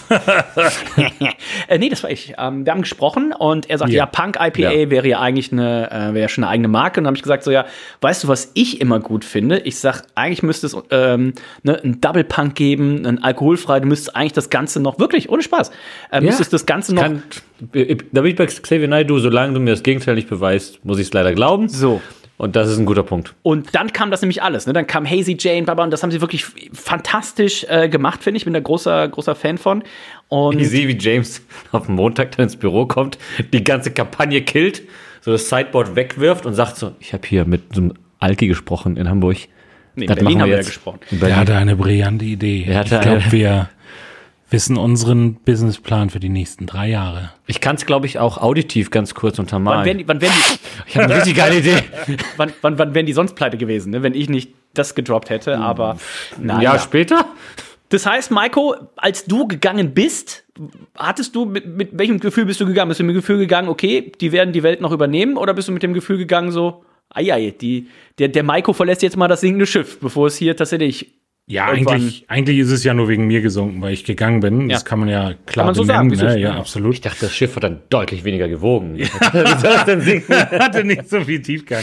äh, nee, das war ich. Ähm, wir haben gesprochen und er sagt, ja, ja Punk I P A ja. wäre ja eigentlich eine, äh, wäre schon eine eigene Marke. Und dann habe ich gesagt, so ja, weißt du, was ich immer gut finde? Ich sag, eigentlich müsste es ähm, ne, ein Double Punk geben, ein alkoholfrei. Du müsstest eigentlich das Ganze noch, wirklich, ohne Spaß, äh, ja. müsstest das Ganze noch. Kann, da bin ich bei Xavier Naidoo, solange du mir das Gegenteil nicht beweist, muss ich es leider glauben. So. Und das ist ein guter Punkt. Und dann kam das nämlich alles. Ne? Dann kam Hazy Jane, Baba, und das haben sie wirklich fantastisch äh, gemacht, finde ich. Ich bin da großer, großer Fan von. Und ich sehe, wie James auf den Montag dann ins Büro kommt, die ganze Kampagne killt, so das Sideboard wegwirft und sagt so, ich habe hier mit so einem Alki gesprochen in Hamburg. Nee, in Berlin haben wir ja gesprochen. Er hatte eine brillante Idee. Er hatte ich glaube, wir wissen unseren Businessplan für die nächsten drei Jahre. Ich kann es, glaube ich, auch auditiv ganz kurz untermalen. Wann wären die, wann wären die, ich habe eine richtig geile Idee. wann, wann, wann wären die sonst pleite gewesen, ne? Wenn ich nicht das gedroppt hätte, aber ein Jahr später? Das heißt, Maiko, als du gegangen bist, hattest du, mit, mit welchem Gefühl bist du gegangen? Bist du mit dem Gefühl gegangen, okay, die werden die Welt noch übernehmen? Oder bist du mit dem Gefühl gegangen, so, eieiei, die, der, der Maiko verlässt jetzt mal das sinkende Schiff, bevor es hier tatsächlich... Ja, eigentlich, eigentlich ist es ja nur wegen mir gesunken, weil ich gegangen bin. Ja. Das kann man ja klar man so benennen. Sagen, ne? Ja, absolut. Ich dachte, das Schiff hat dann deutlich weniger gewogen. Wie soll das denn sinken? Hatte nicht so viel Tiefgang.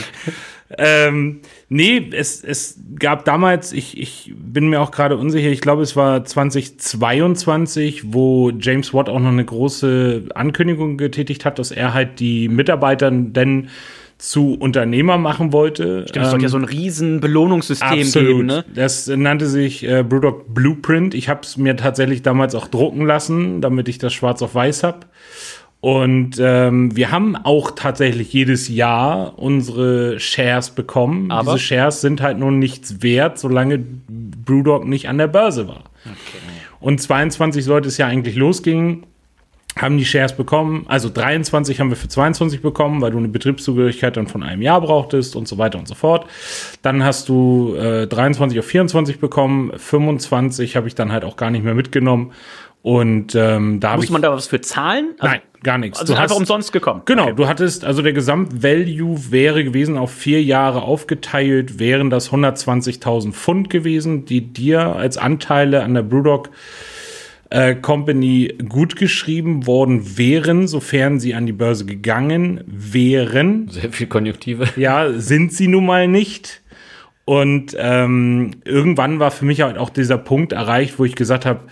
ähm, nee, es, es gab damals, ich, ich bin mir auch gerade unsicher, ich glaube, es war zweitausendzweiundzwanzig, wo James Watt auch noch eine große Ankündigung getätigt hat, dass er halt die Mitarbeiter denn zu Unternehmer machen wollte. Stimmt, es sollte ja so ein riesen Belohnungssystem absolut. geben, ne? Das nannte sich äh, Brewdog Blueprint. Ich habe es mir tatsächlich damals auch drucken lassen, damit ich das schwarz auf weiß habe. Und ähm, wir haben auch tatsächlich jedes Jahr unsere Shares bekommen. Aber? Diese Shares sind halt nun nichts wert, solange Brewdog nicht an der Börse war. Okay. Und zweiundzwanzig sollte es ja eigentlich losgehen. Haben die Shares bekommen, also dreiundzwanzig haben wir für zweiundzwanzig bekommen, weil du eine Betriebszugehörigkeit dann von einem Jahr brauchtest und so weiter und so fort. Dann hast du äh, dreiundzwanzig auf vierundzwanzig bekommen, fünfundzwanzig habe ich dann halt auch gar nicht mehr mitgenommen. Und ähm, da habe ich... Muss man da was für zahlen? Also, nein, gar nichts. Also du einfach hast, umsonst gekommen? Genau, okay. Du hattest, also der Gesamtvalue wäre gewesen, auf vier Jahre aufgeteilt, wären das hundertzwanzigtausend Pfund gewesen, die dir als Anteile an der Brewdog Äh, Company gut geschrieben worden wären, sofern sie an die Börse gegangen wären. Sehr viel Konjunktive. Ja, sind sie nun mal nicht. Und ähm, irgendwann war für mich halt auch dieser Punkt erreicht, wo ich gesagt habe,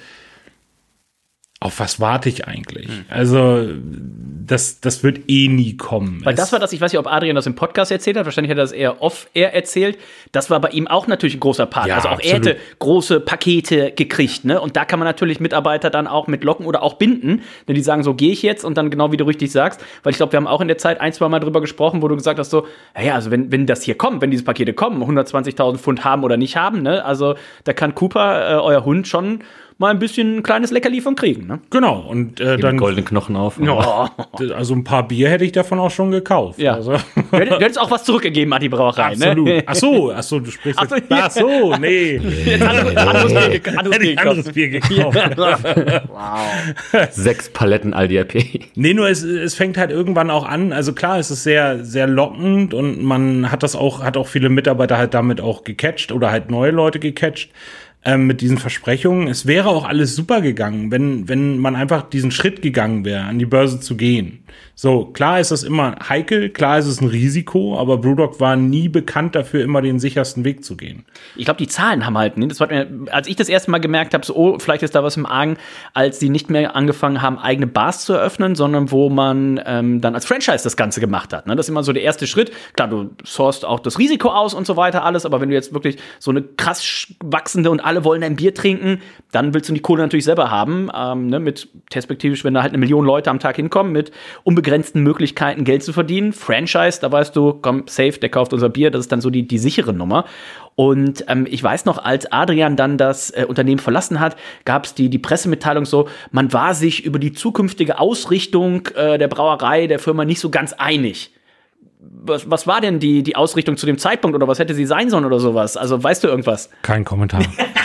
auf was warte ich eigentlich? Hm. Also, das, das wird eh nie kommen. Weil das war das, ich weiß nicht, ob Adrian das im Podcast erzählt hat, wahrscheinlich hat er das eher off-air erzählt. Das war bei ihm auch natürlich ein großer Part. Ja, also auch absolut. er hätte große Pakete gekriegt, ne? Und da kann man natürlich Mitarbeiter dann auch mit locken oder auch binden, denn die sagen, so gehe ich jetzt und dann genau wie du richtig sagst, weil ich glaube, wir haben auch in der Zeit ein, zwei Mal drüber gesprochen, wo du gesagt hast, so, naja, also wenn, wenn das hier kommt, wenn diese Pakete kommen, hundertzwanzigtausend Pfund haben oder nicht haben, ne? Also da kann Cooper, äh, euer Hund, schon mal ein bisschen ein kleines Leckerli von kriegen. Ne? Genau, und äh, dann. Goldene Knochen auf. Oh. Also ein paar Bier hätte ich davon auch schon gekauft. Ja. Also. Du hättest auch was zurückgegeben an die Brauerei, Absolut. ne? Ach so, ach so, du sprichst Ach so, jetzt. ja. Ach so, nee. Jetzt anderes, anderes Bier, ge- anderes Hätte Bier ich anderes Bier gekauft. Wow. Sechs Paletten Aldi I P A. Nee, nur es, es fängt halt irgendwann auch an. Also klar, es ist sehr, sehr lockend und man hat das auch, hat auch viele Mitarbeiter halt damit auch gecatcht oder halt neue Leute gecatcht. Ähm, mit diesen Versprechungen. Es wäre auch alles super gegangen, wenn, wenn man einfach diesen Schritt gegangen wäre, an die Börse zu gehen. So, klar ist das immer heikel, klar ist es ein Risiko, aber BrewDog war nie bekannt dafür, immer den sichersten Weg zu gehen. Ich glaube, die Zahlen haben halt, ne? Das war mir, als ich das erste Mal gemerkt habe, so, oh, vielleicht ist da was im Argen, als sie nicht mehr angefangen haben, eigene Bars zu eröffnen, sondern wo man ähm, dann als Franchise das Ganze gemacht hat. Ne? Das ist immer so der erste Schritt. Klar, du sourcest auch das Risiko aus und so weiter, alles, aber wenn du jetzt wirklich so eine krass wachsende und alle wollen ein Bier trinken, dann willst du die Kohle natürlich selber haben, ähm, ne? Mit perspektivisch, wenn da halt eine Million Leute am Tag hinkommen, mit unbegrenzten Möglichkeiten, Geld zu verdienen. Franchise, da weißt du, komm, safe, der kauft unser Bier, das ist dann so die, die sichere Nummer. Und ähm, ich weiß noch, als Adrian dann das äh, Unternehmen verlassen hat, gab es die, die Pressemitteilung so, man war sich über die zukünftige Ausrichtung äh, der Brauerei, der Firma nicht so ganz einig. Was, was war denn die, die Ausrichtung zu dem Zeitpunkt oder was hätte sie sein sollen oder sowas? Also weißt du irgendwas? Kein Kommentar.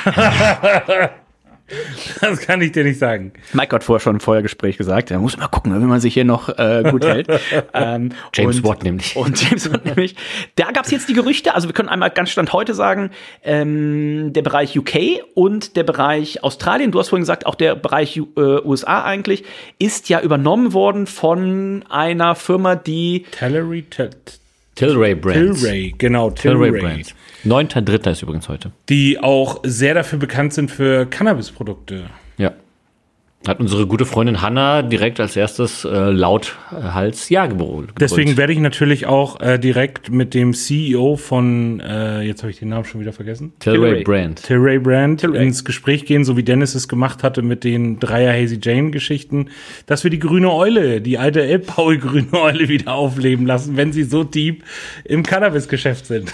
Das kann ich dir nicht sagen. Mike hat vorher schon im Vorgespräch gesagt, da muss man mal gucken, wenn man sich hier noch äh, gut hält. ähm, James und, Watt nämlich. Und James Watt nämlich. Da gab es jetzt die Gerüchte, also wir können einmal ganz Stand heute sagen, ähm, der Bereich U K und der Bereich Australien, du hast vorhin gesagt, auch der Bereich U, äh, U S A eigentlich, ist ja übernommen worden von einer Firma, die Tallery, Tal- Tilray Brands. Tilray, genau, Tilray Tilray. Brands. neunter dritter ist übrigens heute. Die auch sehr dafür bekannt sind für Cannabis-Produkte. Ja. Hat unsere gute Freundin Hanna direkt als erstes äh, laut äh, Hals Ja gebrüllt. Deswegen werde ich natürlich auch äh, direkt mit dem C E O von, äh, jetzt habe ich den Namen schon wieder vergessen, Tilray Brand. Tilray Brand Tilray. ins Gespräch gehen, so wie Dennis es gemacht hatte mit den Dreier Hazy Jane Geschichten, dass wir die grüne Eule, die alte Elbpaul grüne Eule wieder aufleben lassen, wenn sie so deep im Cannabis-Geschäft sind.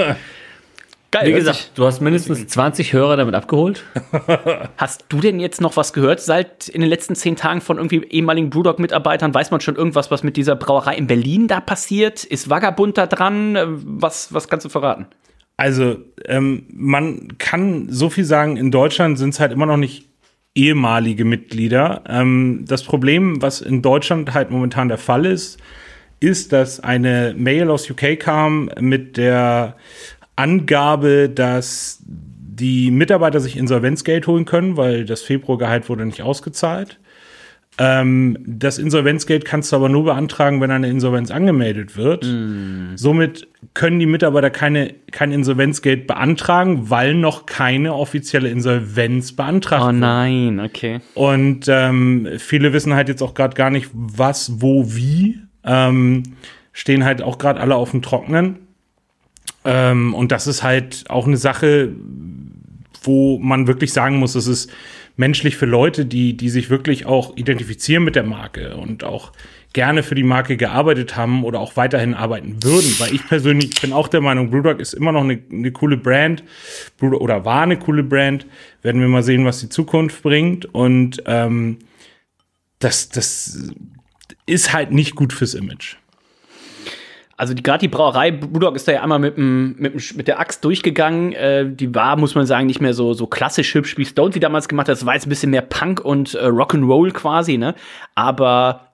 geil. Wie gesagt, du hast mindestens zwanzig Hörer damit abgeholt. Hast du denn jetzt noch was gehört seit in den letzten zehn Tagen von irgendwie ehemaligen BrewDog-Mitarbeitern? Weiß man schon irgendwas, was mit dieser Brauerei in Berlin da passiert? Ist Vagabund da dran? Was, was kannst du verraten? Also, ähm, man kann so viel sagen, in Deutschland sind es halt immer noch nicht ehemalige Mitglieder. Ähm, das Problem, was in Deutschland halt momentan der Fall ist, ist, dass eine Mail aus U K kam mit der Angabe, dass die Mitarbeiter sich Insolvenzgeld holen können, weil das Februargehalt wurde nicht ausgezahlt. Ähm, das Insolvenzgeld kannst du aber nur beantragen, wenn eine Insolvenz angemeldet wird. Mm. Somit können die Mitarbeiter keine, kein Insolvenzgeld beantragen, weil noch keine offizielle Insolvenz beantragt wurde. Oh nein, okay. Und ähm, viele wissen halt jetzt auch gerade gar nicht, was, wo, wie. Ähm, stehen halt auch gerade alle auf dem Trockenen. Ähm, und das ist halt auch eine Sache, wo man wirklich sagen muss, es ist menschlich für Leute, die, die sich wirklich auch identifizieren mit der Marke und auch gerne für die Marke gearbeitet haben oder auch weiterhin arbeiten würden. Weil ich persönlich bin auch der Meinung, BrewDog ist immer noch eine, eine coole Brand BrewDog, oder war eine coole Brand. Werden wir mal sehen, was die Zukunft bringt. Und ähm, das, das ist halt nicht gut fürs Image. Also die, gerade die Brauerei, BrewDog ist da ja einmal mit, dem, mit, dem, mit der Axt durchgegangen. Äh, die war, muss man sagen, nicht mehr so, so klassisch hübsch, wie Stone sie damals gemacht hat. Das war jetzt ein bisschen mehr Punk und äh, Rock'n'Roll quasi, ne? Aber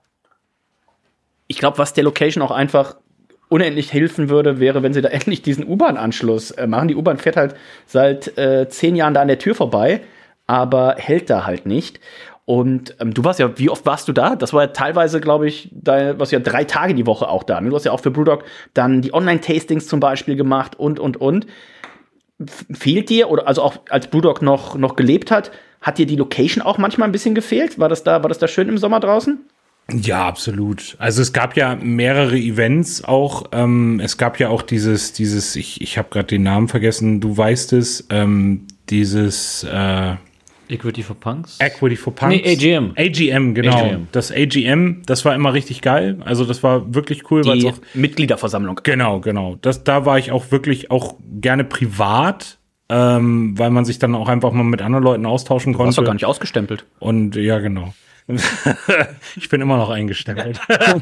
ich glaube, was der Location auch einfach unendlich helfen würde, wäre, wenn sie da endlich diesen U-Bahn-Anschluss äh, machen. Die U-Bahn fährt halt seit äh, zehn Jahren da an der Tür vorbei, aber hält da halt nicht. Und ähm, du warst ja, wie oft warst du da? Das war ja teilweise, glaube ich, da warst ja drei Tage die Woche auch da. Du hast ja auch für BrewDog dann die Online-Tastings zum Beispiel gemacht und, und, und. F- fehlt dir, oder also auch als BrewDog noch, noch gelebt hat, hat dir die Location auch manchmal ein bisschen gefehlt? War das da, war das da schön im Sommer draußen? Ja, absolut. Also es gab ja mehrere Events auch. Ähm, es gab ja auch dieses, dieses, ich, ich habe gerade den Namen vergessen, du weißt es, ähm, dieses äh, Equity for Punks? Equity for Punks. Nee, A G M. A G M, genau. A G M. Das A G M, das war immer richtig geil. Also das war wirklich cool. Die auch Mitgliederversammlung. Genau, genau. Das, da war ich auch wirklich auch gerne privat ähm, weil man sich dann auch einfach mal mit anderen Leuten austauschen Du konnte. warst doch gar nicht ausgestempelt. Und ja, genau. Ich bin immer noch eingestempelt.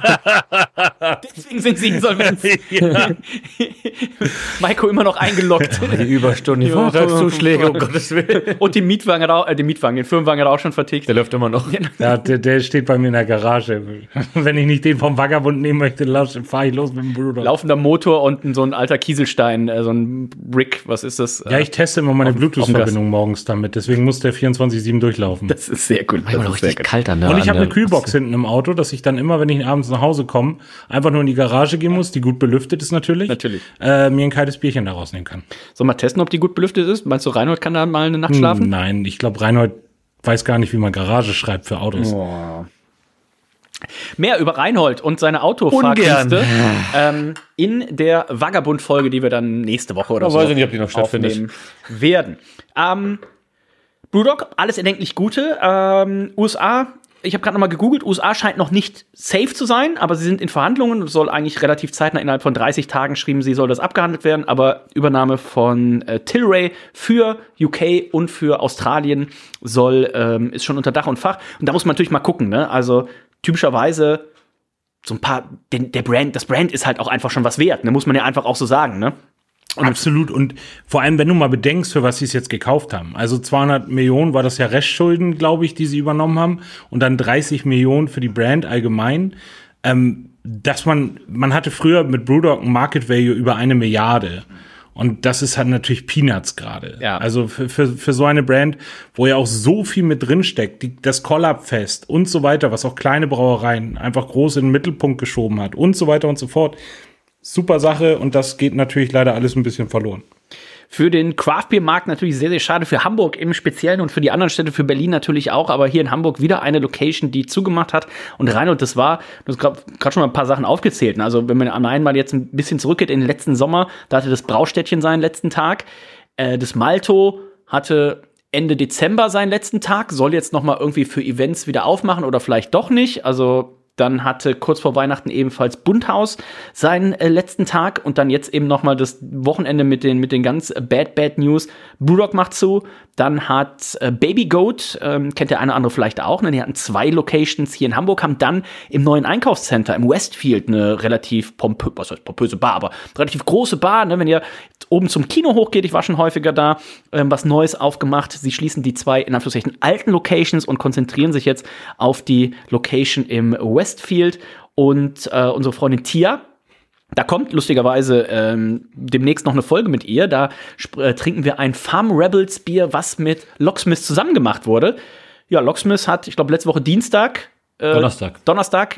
Deswegen sind sie insolvent. Ja. Maiko immer noch eingeloggt. Die Überstunden, die Vortragszuschläge, um Gottes Willen. Und den Mietwagen, hat er auch- äh, den Mietwagen, den Firmenwagen hat er auch schon vertickt. Der läuft immer noch. Ja, der, der steht bei mir in der Garage. Wenn ich nicht den vom Vagabund nehmen möchte, fahre ich los mit dem Bruder. Laufender Motor und so ein alter Kieselstein, äh, so ein Brick, was ist das? Ja, ich teste immer meine Auf- Bluetooth-Verbindung morgens damit. Deswegen muss der vierundzwanzig sieben durchlaufen. Das ist sehr gut. Immer Das noch ist sehr richtig gut. kalt an der Und ich an habe eine der- Kühlbox hinten im Auto, dass ich dann immer, wenn ich abends nach Hause komme, einfach nur in die Garage gehen muss, die gut belüftet ist natürlich. Natürlich. Äh, mir ein kaltes Bierchen da rausnehmen kann. Sollen wir testen, ob die gut belüftet ist? Meinst du, Reinhold kann da mal eine Nacht schlafen? Hm, Nein, ich glaube, Reinhold weiß gar nicht, wie man Garage schreibt für Autos. Oh. Mehr über Reinhold und seine Autofahrkünste ähm, in der Vagabund-Folge, die wir dann nächste Woche oder Oh, so weiß ich nicht, ob die noch stattfindet. aufnehmen werden. Ähm, Brewdog, alles erdenklich Gute. Ähm, U S A, ich habe gerade noch mal gegoogelt, U S A scheint noch nicht safe zu sein, aber sie sind in Verhandlungen und soll eigentlich relativ zeitnah, innerhalb von dreißig Tagen, schrieben sie, soll das abgehandelt werden, aber Übernahme von äh, Tilray für U K und für Australien soll, ähm, ist schon unter Dach und Fach. Und da muss man natürlich mal gucken, ne? Also typischerweise so ein paar, den, der Brand, das Brand ist halt auch einfach schon was wert, ne? Muss man ja einfach auch so sagen, ne? Und Absolut. Und vor allem, wenn du mal bedenkst, für was sie es jetzt gekauft haben. Also zweihundert Millionen war das ja Restschulden, glaube ich, die sie übernommen haben. Und dann dreißig Millionen für die Brand allgemein. Ähm, dass man, man hatte früher mit Brewdog ein Market Value über eine Milliarde. Und das ist halt natürlich Peanuts gerade. Ja. Also für, für, für so eine Brand, wo ja auch so viel mit drin steckt, die, das Collab-Fest und so weiter, was auch kleine Brauereien einfach groß in den Mittelpunkt geschoben hat und so weiter und so fort. Super Sache, und das geht natürlich leider alles ein bisschen verloren. Für den Craft-Bier-Markt natürlich sehr, sehr schade. Für Hamburg im Speziellen und für die anderen Städte, für Berlin natürlich auch. Aber hier in Hamburg wieder eine Location, die zugemacht hat. Und Reinhold, das war, du hast gerade schon mal ein paar Sachen aufgezählt. Also wenn man am einen mal jetzt ein bisschen zurückgeht in den letzten Sommer, da hatte das Braustädtchen seinen letzten Tag. Äh, das Malto hatte Ende Dezember seinen letzten Tag, soll jetzt noch mal irgendwie für Events wieder aufmachen oder vielleicht doch nicht. Also dann hatte kurz vor Weihnachten ebenfalls Bunthaus seinen äh, letzten Tag und dann jetzt eben noch mal das Wochenende mit den mit den ganz bad bad News. Brewdog macht zu. Dann hat äh, Baby Goat, ähm, kennt der eine oder andere vielleicht auch, ne? Die hatten zwei Locations hier in Hamburg, haben dann im neuen Einkaufscenter im Westfield eine relativ pompö was heißt pompöse Bar, aber relativ große Bar, ne? Wenn ihr oben zum Kino hochgeht, ich war schon häufiger da, ähm, was Neues aufgemacht. Sie schließen die zwei in Anführungszeichen alten Locations und konzentrieren sich jetzt auf die Location im Westfield. Und äh, unsere Freundin Tia, da kommt lustigerweise ähm, demnächst noch eine Folge mit ihr. Da äh, trinken wir ein Farm Rebels Bier, was mit Locksmith zusammen gemacht wurde. Ja, Locksmith hat, ich glaube, letzte Woche Dienstag, äh, Donnerstag. Donnerstag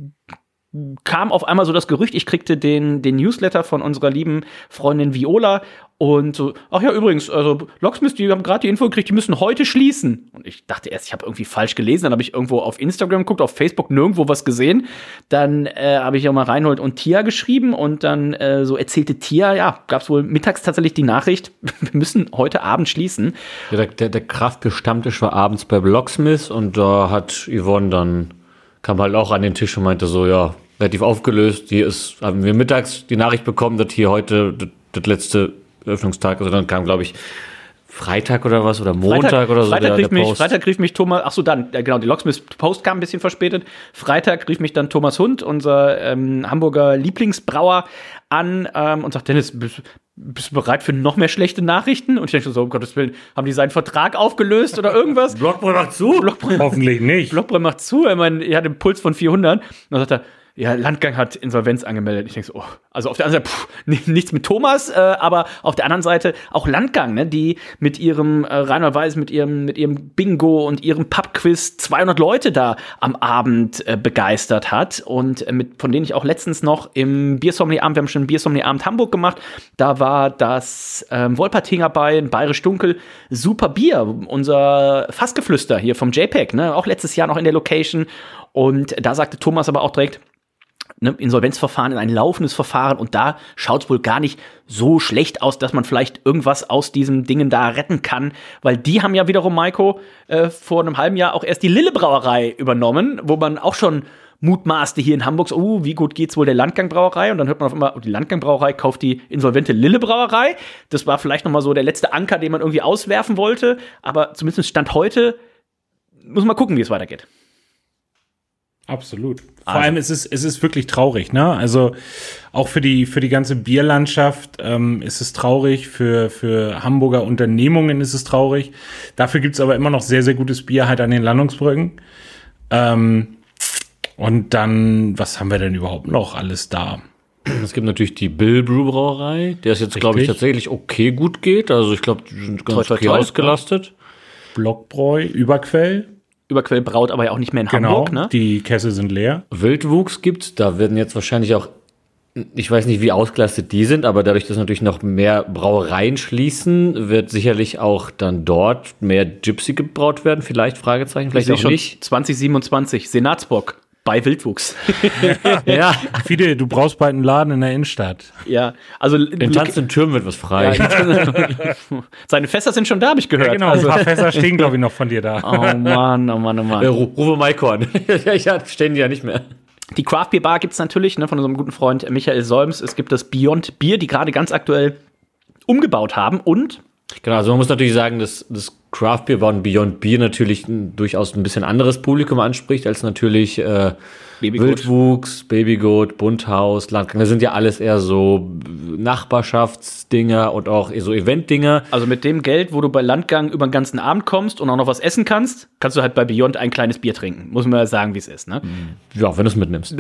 kam auf einmal so das Gerücht, ich kriegte den, den Newsletter von unserer lieben Freundin Viola und so, ach ja, übrigens, also Locksmith, die haben gerade die Info gekriegt, die müssen heute schließen. Und ich dachte erst, ich habe irgendwie falsch gelesen, dann habe ich irgendwo auf Instagram geguckt, auf Facebook nirgendwo was gesehen. Dann äh, habe ich auch mal Reinhold und Tia geschrieben und dann äh, so erzählte Tia, ja, gab es wohl mittags tatsächlich die Nachricht, wir müssen heute Abend schließen. Ja, der, der, der Kraftbier-Stammtisch war abends bei Locksmith und da hat Yvonne dann, kam halt auch an den Tisch und meinte so, ja, relativ aufgelöst. Hier ist, haben wir mittags die Nachricht bekommen, dass hier heute das, das letzte Öffnungstag, also dann kam, glaube ich, Freitag oder was, oder Montag Freitag, oder so. Freitag, der, rief der mich, Post. Freitag rief mich Thomas, ach so, dann, äh, genau, die Locksmith-Post kam ein bisschen verspätet. Freitag rief mich dann Thomas Hund, unser ähm, Hamburger Lieblingsbrauer, an ähm, und sagt, Dennis, bist, bist du bereit für noch mehr schlechte Nachrichten? Und ich denke so, um Gottes Willen, haben die seinen Vertrag aufgelöst oder irgendwas? Blockbräu macht zu. Blockbräu Hoffentlich nicht. Blockbräu macht zu, ich meine, er hat einen Puls von vierhundert. Und dann sagt er, ja, Landgang hat Insolvenz angemeldet. Ich denke so, oh, also auf der anderen Seite, pff, nichts mit Thomas, äh, aber auf der anderen Seite auch Landgang, ne, die mit ihrem äh, Reinhold Weiß, mit ihrem mit ihrem Bingo und ihrem Pubquiz zweihundert Leute da am Abend äh, begeistert hat und äh, mit von denen ich auch letztens noch im Biersommelier-Abend, wir haben schon einen Biersommelier-Abend Hamburg gemacht, da war das ähm, Wolpertinger bei, ein Bayerisch Dunkel, super Bier, unser Fassgeflüster hier vom JPEG, ne, auch letztes Jahr noch in der Location und da sagte Thomas aber auch direkt, ne, Insolvenzverfahren in ein laufendes Verfahren und da schaut es wohl gar nicht so schlecht aus, dass man vielleicht irgendwas aus diesen Dingen da retten kann, weil die haben ja wiederum, Maiko, äh, vor einem halben Jahr auch erst die Lille Brauerei übernommen, wo man auch schon mutmaßte hier in Hamburg, so, oh, wie gut geht's wohl der Landgang Brauerei? Und dann hört man auf einmal, oh, die Landgang Brauerei kauft die insolvente Lille Brauerei. Das war vielleicht noch mal so der letzte Anker, den man irgendwie auswerfen wollte, aber zumindest Stand heute muss man gucken, wie es weitergeht. Absolut. Vor also. allem ist es, es ist wirklich traurig, ne? Also auch für die, für die ganze Bierlandschaft ähm, ist es traurig, für, für Hamburger Unternehmungen ist es traurig. Dafür gibt's aber immer noch sehr, sehr gutes Bier halt an den Landungsbrücken. Ähm, und dann, was haben wir denn überhaupt noch alles da? Es gibt natürlich die Bill Brew Brauerei, der es jetzt, glaube ich, tatsächlich okay gut geht. Also ich glaube, die sind ganz toi, toi, okay toi, ausgelastet. Blockbräu, Überquell. Überquell braut aber ja auch nicht mehr in Genau, Hamburg, ne? Die Kessel sind leer. Wildwuchs gibt's, da werden jetzt wahrscheinlich auch, ich weiß nicht, wie ausgelastet die sind, aber dadurch, dass natürlich noch mehr Brauereien schließen, wird sicherlich auch dann dort mehr Gypsy gebraut werden, vielleicht, Fragezeichen, vielleicht Ich auch sehe nicht. schon zwanzig siebenundzwanzig, Senatsbock bei Wildwuchs. Ja, Fide, du brauchst bald einen Laden in der Innenstadt. Ja, also in tanzenden Türmen wird was frei. Ja, seine Fässer sind schon da, habe ich gehört. Ja, genau, Also, ein paar Fässer stehen, glaube ich, noch von dir da. oh Mann, oh Mann, oh Äh, Mann. Ru- Rufe Maiko an. Ja, stehen die ja nicht mehr. Die Craft Beer Bar gibt's natürlich, ne, von unserem guten Freund Michael Solms. Es gibt das Beyond Bier, die gerade ganz aktuell umgebaut haben und Genau, also man muss natürlich sagen, dass das Craft Beer und Beyond Beer natürlich ein, durchaus ein bisschen anderes Publikum anspricht, als natürlich äh, Babygoat. Wildwuchs, Babygoat, Bunthaus, Landgang. Das sind ja alles eher so Nachbarschaftsdinger und auch so Eventdinger. Also mit dem Geld, wo du bei Landgang über den ganzen Abend kommst und auch noch was essen kannst, kannst du halt bei Beyond ein kleines Bier trinken. Muss man ja sagen, wie es ist, ne? Ja, wenn du es mitnimmst.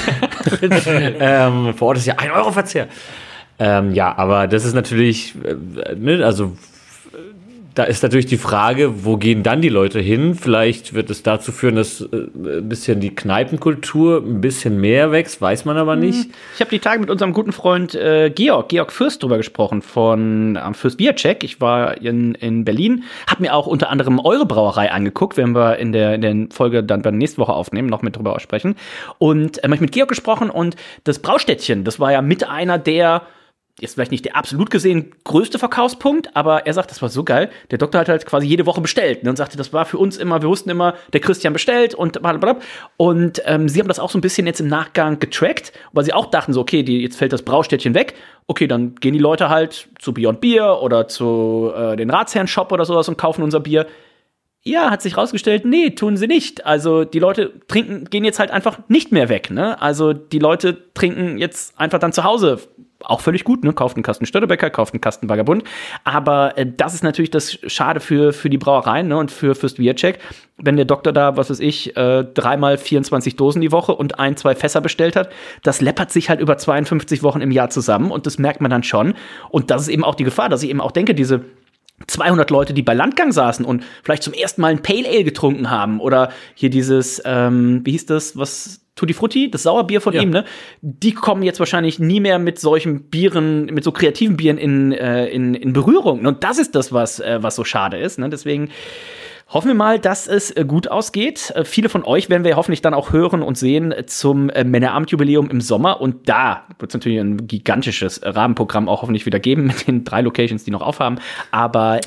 ähm, vor Ort ist ja ein Euro Verzehr. Ähm, ja, aber das ist natürlich, äh, ne, also da ist natürlich die Frage, wo gehen dann die Leute hin? Vielleicht wird es dazu führen, dass äh, ein bisschen die Kneipenkultur ein bisschen mehr wächst, weiß man aber nicht. Ich habe die Tage mit unserem guten Freund äh, Georg, Georg Fürst drüber gesprochen von ähm, Fürst Biercheck. Ich war in, in Berlin, habe mir auch unter anderem eure Brauerei angeguckt, werden wir in der, in der Folge dann bei der nächsten Woche aufnehmen, noch mit drüber sprechen. Und äh, habe ich mit Georg gesprochen und das Braustädtchen, das war ja mit einer der ist vielleicht nicht der absolut gesehen größte Verkaufspunkt, aber er sagt, das war so geil. Der Doktor hat halt quasi jede Woche bestellt, ne, und sagte, das war für uns immer, wir wussten immer, der Christian bestellt und blablabla. Und ähm, sie haben das auch so ein bisschen jetzt im Nachgang getrackt, weil sie auch dachten so, okay, die, jetzt fällt das Braustädtchen weg. Okay, dann gehen die Leute halt zu Beyond Beer oder zu äh, den Ratsherrn-Shop oder sowas und kaufen unser Bier. Ja, hat sich rausgestellt, nee, tun sie nicht. Also die Leute trinken, gehen jetzt halt einfach nicht mehr weg, ne? Also die Leute trinken jetzt einfach dann zu Hause. Auch völlig gut, ne? Kauft einen Kasten Stöttebecker, kauft einen Kasten Vagabund. Aber äh, das ist natürlich das Schade für, für die Brauereien, ne? Und für Fürst Biercheck. Wenn der Doktor da, was weiß ich, äh, dreimal vierundzwanzig Dosen die Woche und ein, zwei Fässer bestellt hat, das läppert sich halt über zweiundfünfzig Wochen im Jahr zusammen. Und das merkt man dann schon. Und das ist eben auch die Gefahr, dass ich eben auch denke, diese zweihundert Leute, die bei Landgang saßen und vielleicht zum ersten Mal ein Pale Ale getrunken haben oder hier dieses, ähm, wie hieß das, was, Tutti Frutti, das Sauerbier von Ja. ihm, ne? Die kommen jetzt wahrscheinlich nie mehr mit solchen Bieren, mit so kreativen Bieren in, äh, in, in Berührung. Und das ist das, was, äh, was so schade ist, ne? Deswegen hoffen wir mal, dass es äh, gut ausgeht. Äh, viele von euch werden wir hoffentlich dann auch hören und sehen äh, zum äh, Männerabendjubiläum im Sommer. Und da wird es natürlich ein gigantisches äh, Rahmenprogramm auch hoffentlich wieder geben mit den drei Locations, die noch aufhaben. Aber,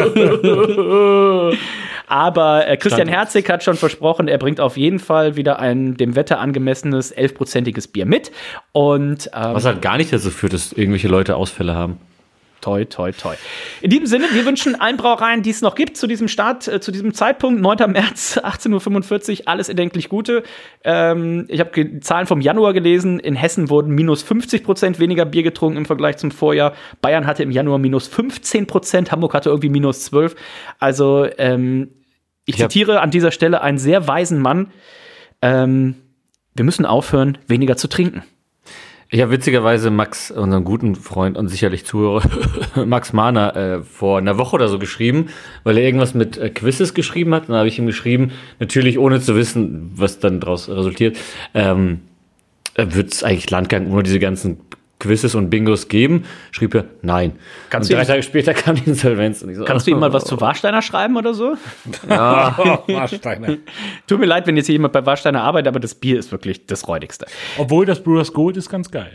ähm, aber äh, Christian Herzig hat schon versprochen, er bringt auf jeden Fall wieder ein dem Wetter angemessenes elfprozentiges Bier mit. Und ähm, Was halt gar nicht dazu führt, dass irgendwelche Leute Ausfälle haben. Toi, toi, toi. In diesem Sinne, wir wünschen allen Brauereien, die es noch gibt, zu diesem Start, äh, zu diesem Zeitpunkt, neunter März, achtzehn Uhr fünfundvierzig, alles erdenklich Gute. Ähm, ich habe ge- Zahlen vom Januar gelesen. In Hessen wurden minus fünfzig Prozent weniger Bier getrunken im Vergleich zum Vorjahr. Bayern hatte im Januar minus fünfzehn Prozent, Hamburg hatte irgendwie minus zwölf. Also, ähm, ich, Ich hab- zitiere an dieser Stelle einen sehr weisen Mann. Ähm, wir müssen aufhören, weniger zu trinken. Ich habe witzigerweise Max, unseren guten Freund und sicherlich Zuhörer, Max Mahner, äh, vor einer Woche oder so geschrieben, weil er irgendwas mit äh, Quizzes geschrieben hat. Und dann habe ich ihm geschrieben, natürlich ohne zu wissen, was dann daraus resultiert, ähm, wird es eigentlich Landgang ohne diese ganzen Quizzes und Bingos geben? Schrieb er, nein. Kannst und du drei ihm- Tage später kam die Insolvenz. Und ich so, Kannst du ihm mal was zu Warsteiner schreiben oder so? Warsteiner. Tut mir leid, wenn jetzt hier jemand bei Warsteiner arbeitet, aber das Bier ist wirklich das räudigste. Obwohl das Brewers Gold ist ganz geil.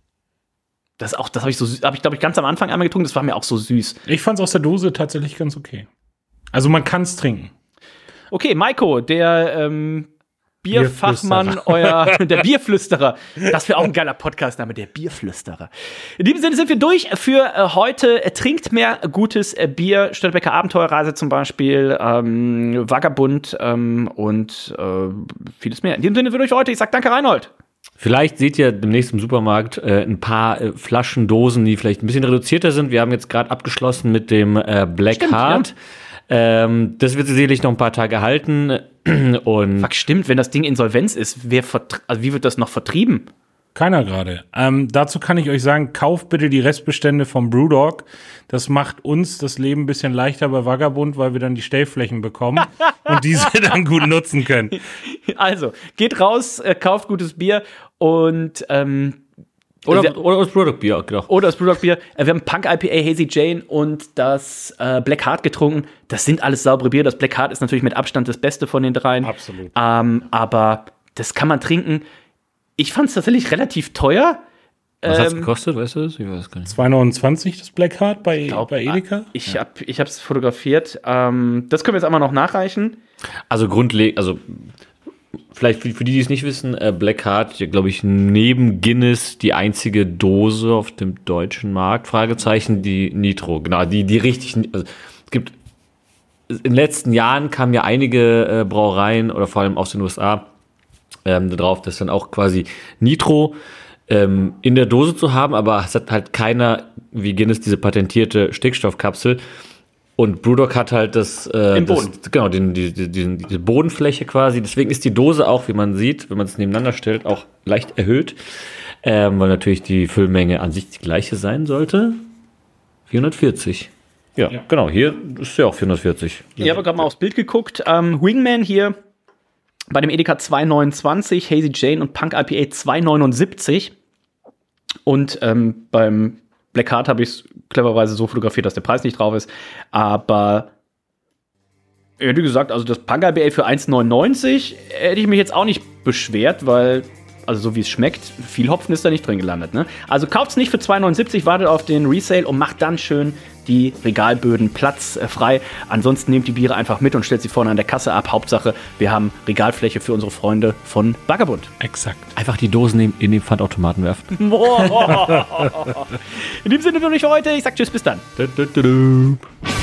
Das auch, das habe ich so, habe ich glaube ich ganz am Anfang einmal getrunken. Das war mir auch so süß. Ich fand es aus der Dose tatsächlich ganz okay. Also man kann es trinken. Okay, Maiko, der ähm, Bierfachmann, Bierflüsterer. euer, der Bierflüsterer. Das wäre auch ein geiler Podcastname, der Bierflüsterer. In diesem Sinne sind wir durch für äh, heute. Äh, trinkt mehr gutes äh, Bier. Störtebeker Abenteuerreise zum Beispiel, ähm, Vagabund ähm, und äh, vieles mehr. In diesem Sinne sind wir durch für heute. Ich sag danke, Reinhold. Vielleicht seht ihr demnächst im Supermarkt äh, ein paar äh, Flaschen, Dosen, die vielleicht ein bisschen reduzierter sind. Wir haben jetzt gerade abgeschlossen mit dem äh, Black Stimmt, Heart. Ähm, das wird sicherlich noch ein paar Tage halten. Und Fuck, stimmt, wenn das Ding Insolvenz ist, wer vertr- also wie wird das noch vertrieben? Keiner gerade. Ähm, dazu kann ich euch sagen, kauft bitte die Restbestände vom Brewdog. Das macht uns das Leben ein bisschen leichter bei Vagabund, weil wir dann die Stellflächen bekommen und diese dann gut nutzen können. Also, geht raus, äh, kauft gutes Bier und ähm, oder, wir- oder das Product Bier, genau. Oder das Brewdog Bier. Äh, Wir haben Punk I P A, Hazy Jane und das äh, Black Heart getrunken. Das sind alles saubere Bier. Das Black Heart ist natürlich mit Abstand das Beste von den dreien. Absolut. Ähm, aber das kann man trinken. Ich fand es tatsächlich relativ teuer. Was hat's Ähm, gekostet, weißt du das? Ich weiß gar nicht. zwei neunundzwanzig das Black Heart bei, glaub, bei Edeka. Ich habe ich es fotografiert. Ähm, das können wir jetzt einmal noch nachreichen. Also grundlegend, also vielleicht für, für die, die es nicht wissen, äh, Black Heart, glaube ich, neben Guinness die einzige Dose auf dem deutschen Markt, Fragezeichen, die Nitro, genau, die, die richtig, also es gibt, in den letzten Jahren kamen ja einige äh, Brauereien oder vor allem aus den U S A ähm, darauf, dass dann auch quasi Nitro ähm, in der Dose zu haben, aber es hat halt keiner wie Guinness diese patentierte Stickstoffkapsel. Und Brewdog hat halt das, äh, Im Boden. das genau, den, die, die, die, die Bodenfläche quasi. Deswegen ist die Dose auch, wie man sieht, wenn man es nebeneinander stellt, auch leicht erhöht. Ähm, weil natürlich die Füllmenge an sich die gleiche sein sollte. vierhundertvierzig. Ja, Ja. genau, hier ist ja auch vierhundertvierzig. Ich habe gerade mal aufs Bild geguckt. Ähm, Wingman hier bei dem Edeka zwei neunundzwanzig, Hazy Jane und Punk I P A zwei neunundsiebzig. Und ähm, beim Black Heart habe ich es clevererweise so fotografiert, dass der Preis nicht drauf ist. Aber wie gesagt, also das Punk I P A für eins neunundneunzig hätte ich mich jetzt auch nicht beschwert, weil, also so wie es schmeckt, viel Hopfen ist da nicht drin gelandet. Ne? Also kauft es nicht für zwei neunundsiebzig, wartet auf den Resale und macht dann schön die Regalböden Platz äh, frei. Ansonsten nehmt die Biere einfach mit und stellt sie vorne an der Kasse ab. Hauptsache, wir haben Regalfläche für unsere Freunde von Vagabund. Exakt. Einfach die Dosen nehmen, in den Pfandautomaten werfen. In dem Sinne würde ich für heute. Ich sag tschüss, bis dann. Du, du, du, du.